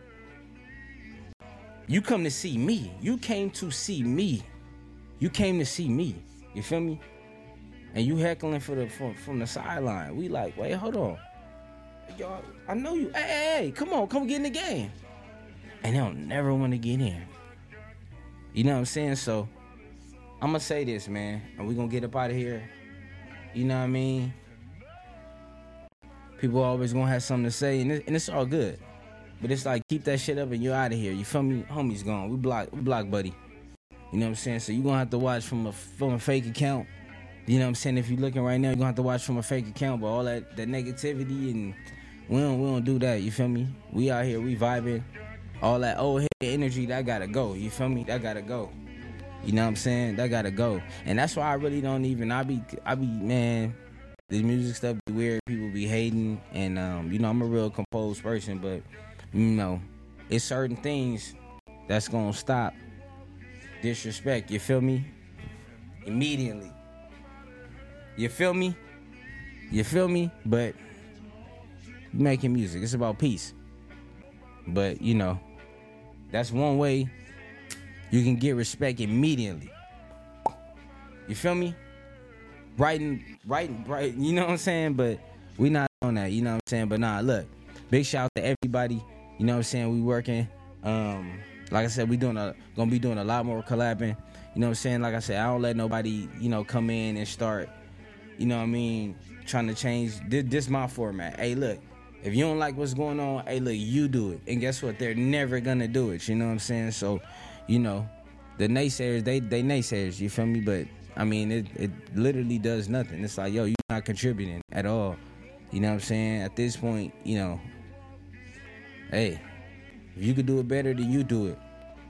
You come to see me. You came to see me. You came to see me. You feel me? And you heckling for the from, from the sideline. We like, wait, hold on. Y'all, I know you. Hey, hey, hey, come on, come get in the game. And they'll never want to get in. You know what I'm saying? So, I'm going to say this, man. And we going to get up out of here. You know what I mean? People always going to have something to say. And, it, and it's all good. But it's like, keep that shit up and you're out of here. You feel me? Homie's gone. We block, we block, buddy. You know what I'm saying? So you're going to have to watch from a, from a fake account. You know what I'm saying? If you're looking right now, you're going to have to watch from a fake account. But all that, that negativity, and we don't, we don't do that. You feel me? We out here, we vibing. All that old head energy, that got to go. You feel me? That got to go. You know what I'm saying? That got to go. And that's why I really don't even, I be, I be, man, the music stuff be weird. People be hating. And, um, you know, I'm a real composed person. But, you know, it's certain things that's going to stop disrespect. You feel me? Immediately. You feel me? You feel me? But making music, it's about peace. But, you know, that's one way you can get respect immediately. You feel me? Writing, writing, writing, you know what I'm saying? But we not on that, you know what I'm saying? But nah, look, big shout out to everybody. You know what I'm saying? We working. Um, like I said, we doing a gonna be doing a lot more collabing. You know what I'm saying? Like I said, I don't let nobody, you know, come in and start, you know what I mean, trying to change. This, this my format. Hey, look, if you don't like what's going on, hey, look, you do it. And guess what? They're never gonna do it. You know what I'm saying? So, you know, the naysayers, they they naysayers. You feel me? But I mean, it it literally does nothing. It's like, yo, you're not contributing at all. You know what I'm saying? At this point, you know, hey, if you could do it better, then you do it.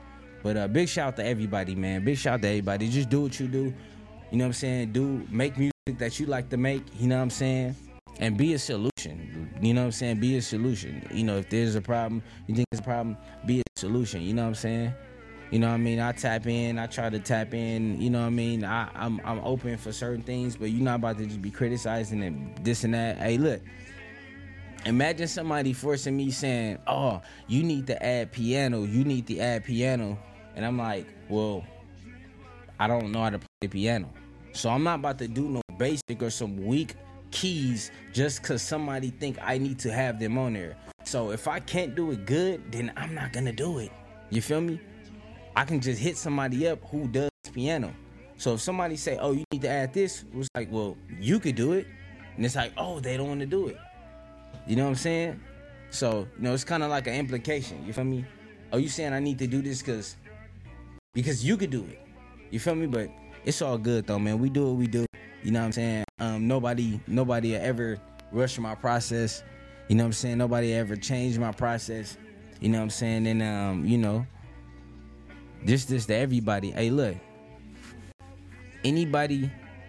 But uh, big shout out to everybody, man. Big shout out to everybody. Just do what you do. You know what I'm saying? Do make music that you like to make. You know what I'm saying? And be a solution. You know what I'm saying? Be a solution. You know, if there's a problem, you think there's a problem, be a solution. You know what I'm saying? You know what I mean? I tap in. I try to tap in. You know what I mean? I, I'm I'm open for certain things, but you're not about to just be criticizing and this and that. Hey, look. Imagine somebody forcing me saying, oh, you need to add piano. You need to add piano. And I'm like, well, I don't know how to play the piano. So I'm not about to do no basic or some weak keys just because somebody think I need to have them on there. So if I can't do it good, then I'm not going to do it. You feel me? I can just hit somebody up who does piano. So if somebody say, oh, you need to add this, it was like, well, you could do it. And it's like, oh, they don't want to do it. You know what I'm saying? So, you know, it's kind of like an implication. You feel me? Oh, you saying I need to do this because because you could do it. You feel me? But it's all good, though, man. We do what we do. You know what I'm saying? Um, nobody nobody will ever rush my process. You know what I'm saying? Nobody ever changed my process. You know what I'm saying? And, um, you know, just this to everybody. Hey, look. Anybody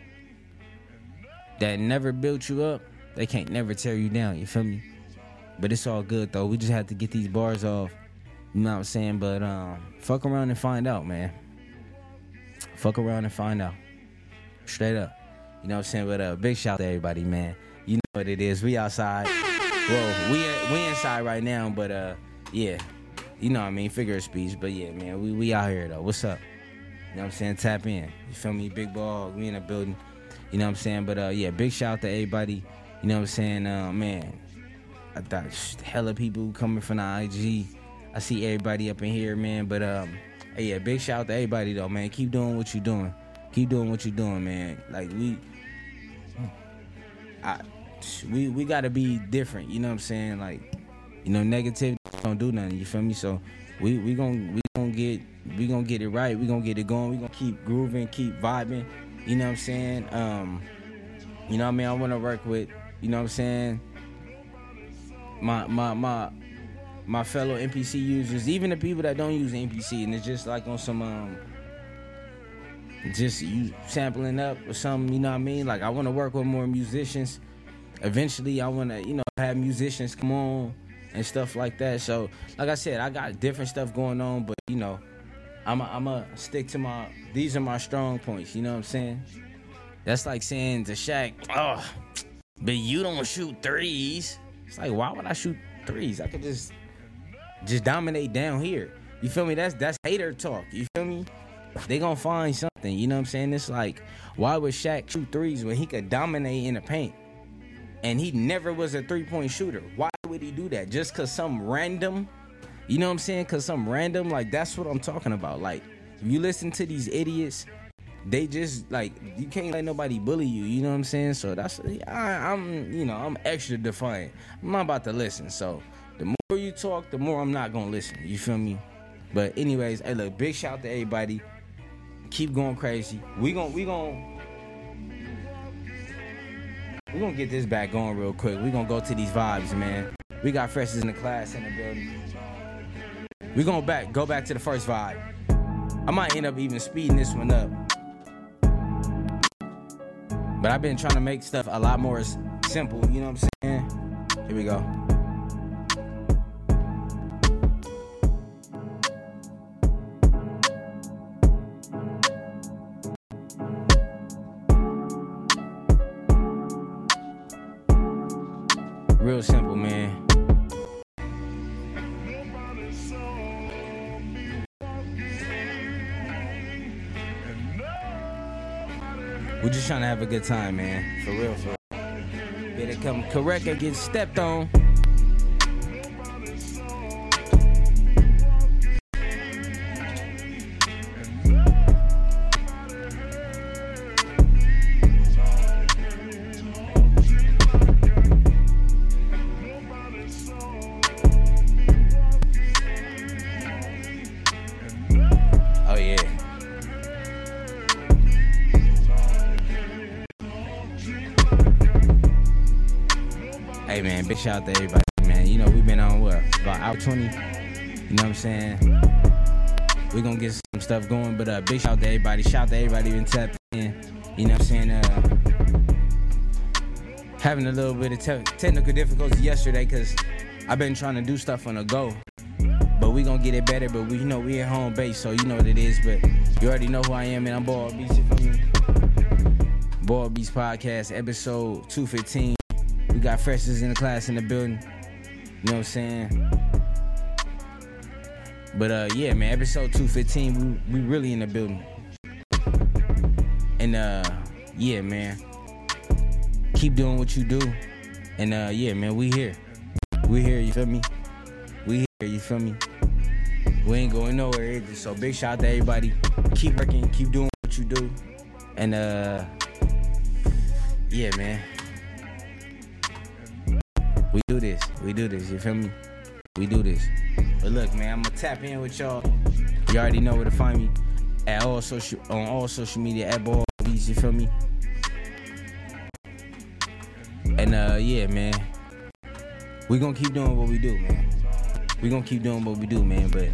that never built you up, they can't never tear you down, you feel me? But it's all good, though. We just have to get these bars off. You know what I'm saying? But um, fuck around and find out, man. Fuck around and find out. Straight up. You know what I'm saying? But uh, big shout out to everybody, man. You know what it is. We outside. Well, we we inside right now, but uh, yeah. You know what I mean? Figure of speech. But yeah, man, we, we out here, though. What's up? You know what I'm saying? Tap in. You feel me? Big ball. We in the building. You know what I'm saying? But uh, yeah, big shout out to everybody. You know what I'm saying? Uh, man, I thought hella people coming from the I G. I see everybody up in here, man. But um, hey, yeah, big shout out to everybody, though, man. Keep doing what you're doing. Keep doing what you're doing, man. Like, we, I, we, we got to be different. You know what I'm saying? Like, you know, negativity don't do nothing. You feel me? So we we gonna we gonna get we gonna get it right. We gonna get it going. We gonna keep grooving, keep vibing. You know what I'm saying? Um, you know what I mean? I want to work with. You know what I'm saying? My my my my fellow N P C users, even the people that don't use N P C, and it's just like on some um, just you sampling up or something. You know what I mean? Like, I want to work with more musicians. Eventually, I want to you know have musicians come on and stuff like that. So, like I said, I got different stuff going on, but you know, I'm a, I'm a stick to my. These are my strong points. You know what I'm saying? That's like saying to Shaq, oh. But you don't shoot threes. It's like, why would I shoot threes? I could just just dominate down here. You feel me? That's that's hater talk. You feel me? They gonna find something. You know what I'm saying? It's like, why would Shaq shoot threes when he could dominate in the paint? And he never was a three-point shooter. Why would he do that? Just cause some random, you know what I'm saying? Cause some random, like, that's what I'm talking about. Like, if you listen to these idiots, they just, like, you can't let nobody bully you, you know what I'm saying? So that's, I, I'm, you know, I'm extra defiant. I'm not about to listen. So the more you talk, the more I'm not going to listen. You feel me? But anyways, hey, look, big shout out to everybody. Keep going crazy. We gon' we gon' we gonna get this back going real quick. We gonna go to these vibes, man. We got freshers in the class in the building. We gonna back, go back to the first vibe. I might end up even speeding this one up. But I've been trying to make stuff a lot more simple, you know what I'm saying? Here we go. Real simple, man. We're just trying to have a good time, man. For real, for real. Better come correct and get stepped on. Hey man, big shout out to everybody, man. You know, we've been on what, about hour twenty. You know what I'm saying? we gonna get some stuff going. But uh, big shout out to everybody. Shout out to everybody been tapped in. You know what I'm saying? Uh, having a little bit of te- technical difficulties yesterday because I've been trying to do stuff on the go. But we gonna get it better. But we, you know, we at home base, so you know what it is. But you already know who I am, and I'm Bald Beats. You feel me? Bald Beats Podcast, episode two fifteen. We got freshers in the class in the building. You know what I'm saying? But uh, yeah, man, episode two fifteen, we, we really in the building. And uh, yeah, man, keep doing what you do. And uh, yeah, man, we here. We here, you feel me? We here, you feel me? We ain't going nowhere either. So big shout out to everybody. Keep working, keep doing what you do. And uh, yeah, man. We do this. We do this. You feel me? We do this. But look, man, I'm gonna tap in with y'all. You already know where to find me at all social on all social media at Bald Beats. You feel me? And uh, yeah, man, we gonna keep doing what we do, man. We gonna keep doing what we do, man. But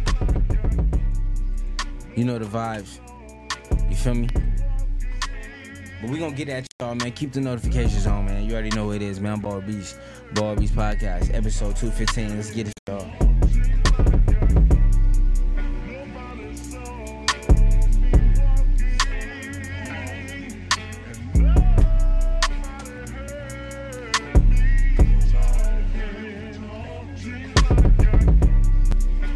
you know the vibes. You feel me? But we gonna get at y'all, man. Keep the notifications on, man. You already know what it is, man. I'm Bald Beats. Bald Beats Podcast, episode two fifteen. Let's get it, y'all.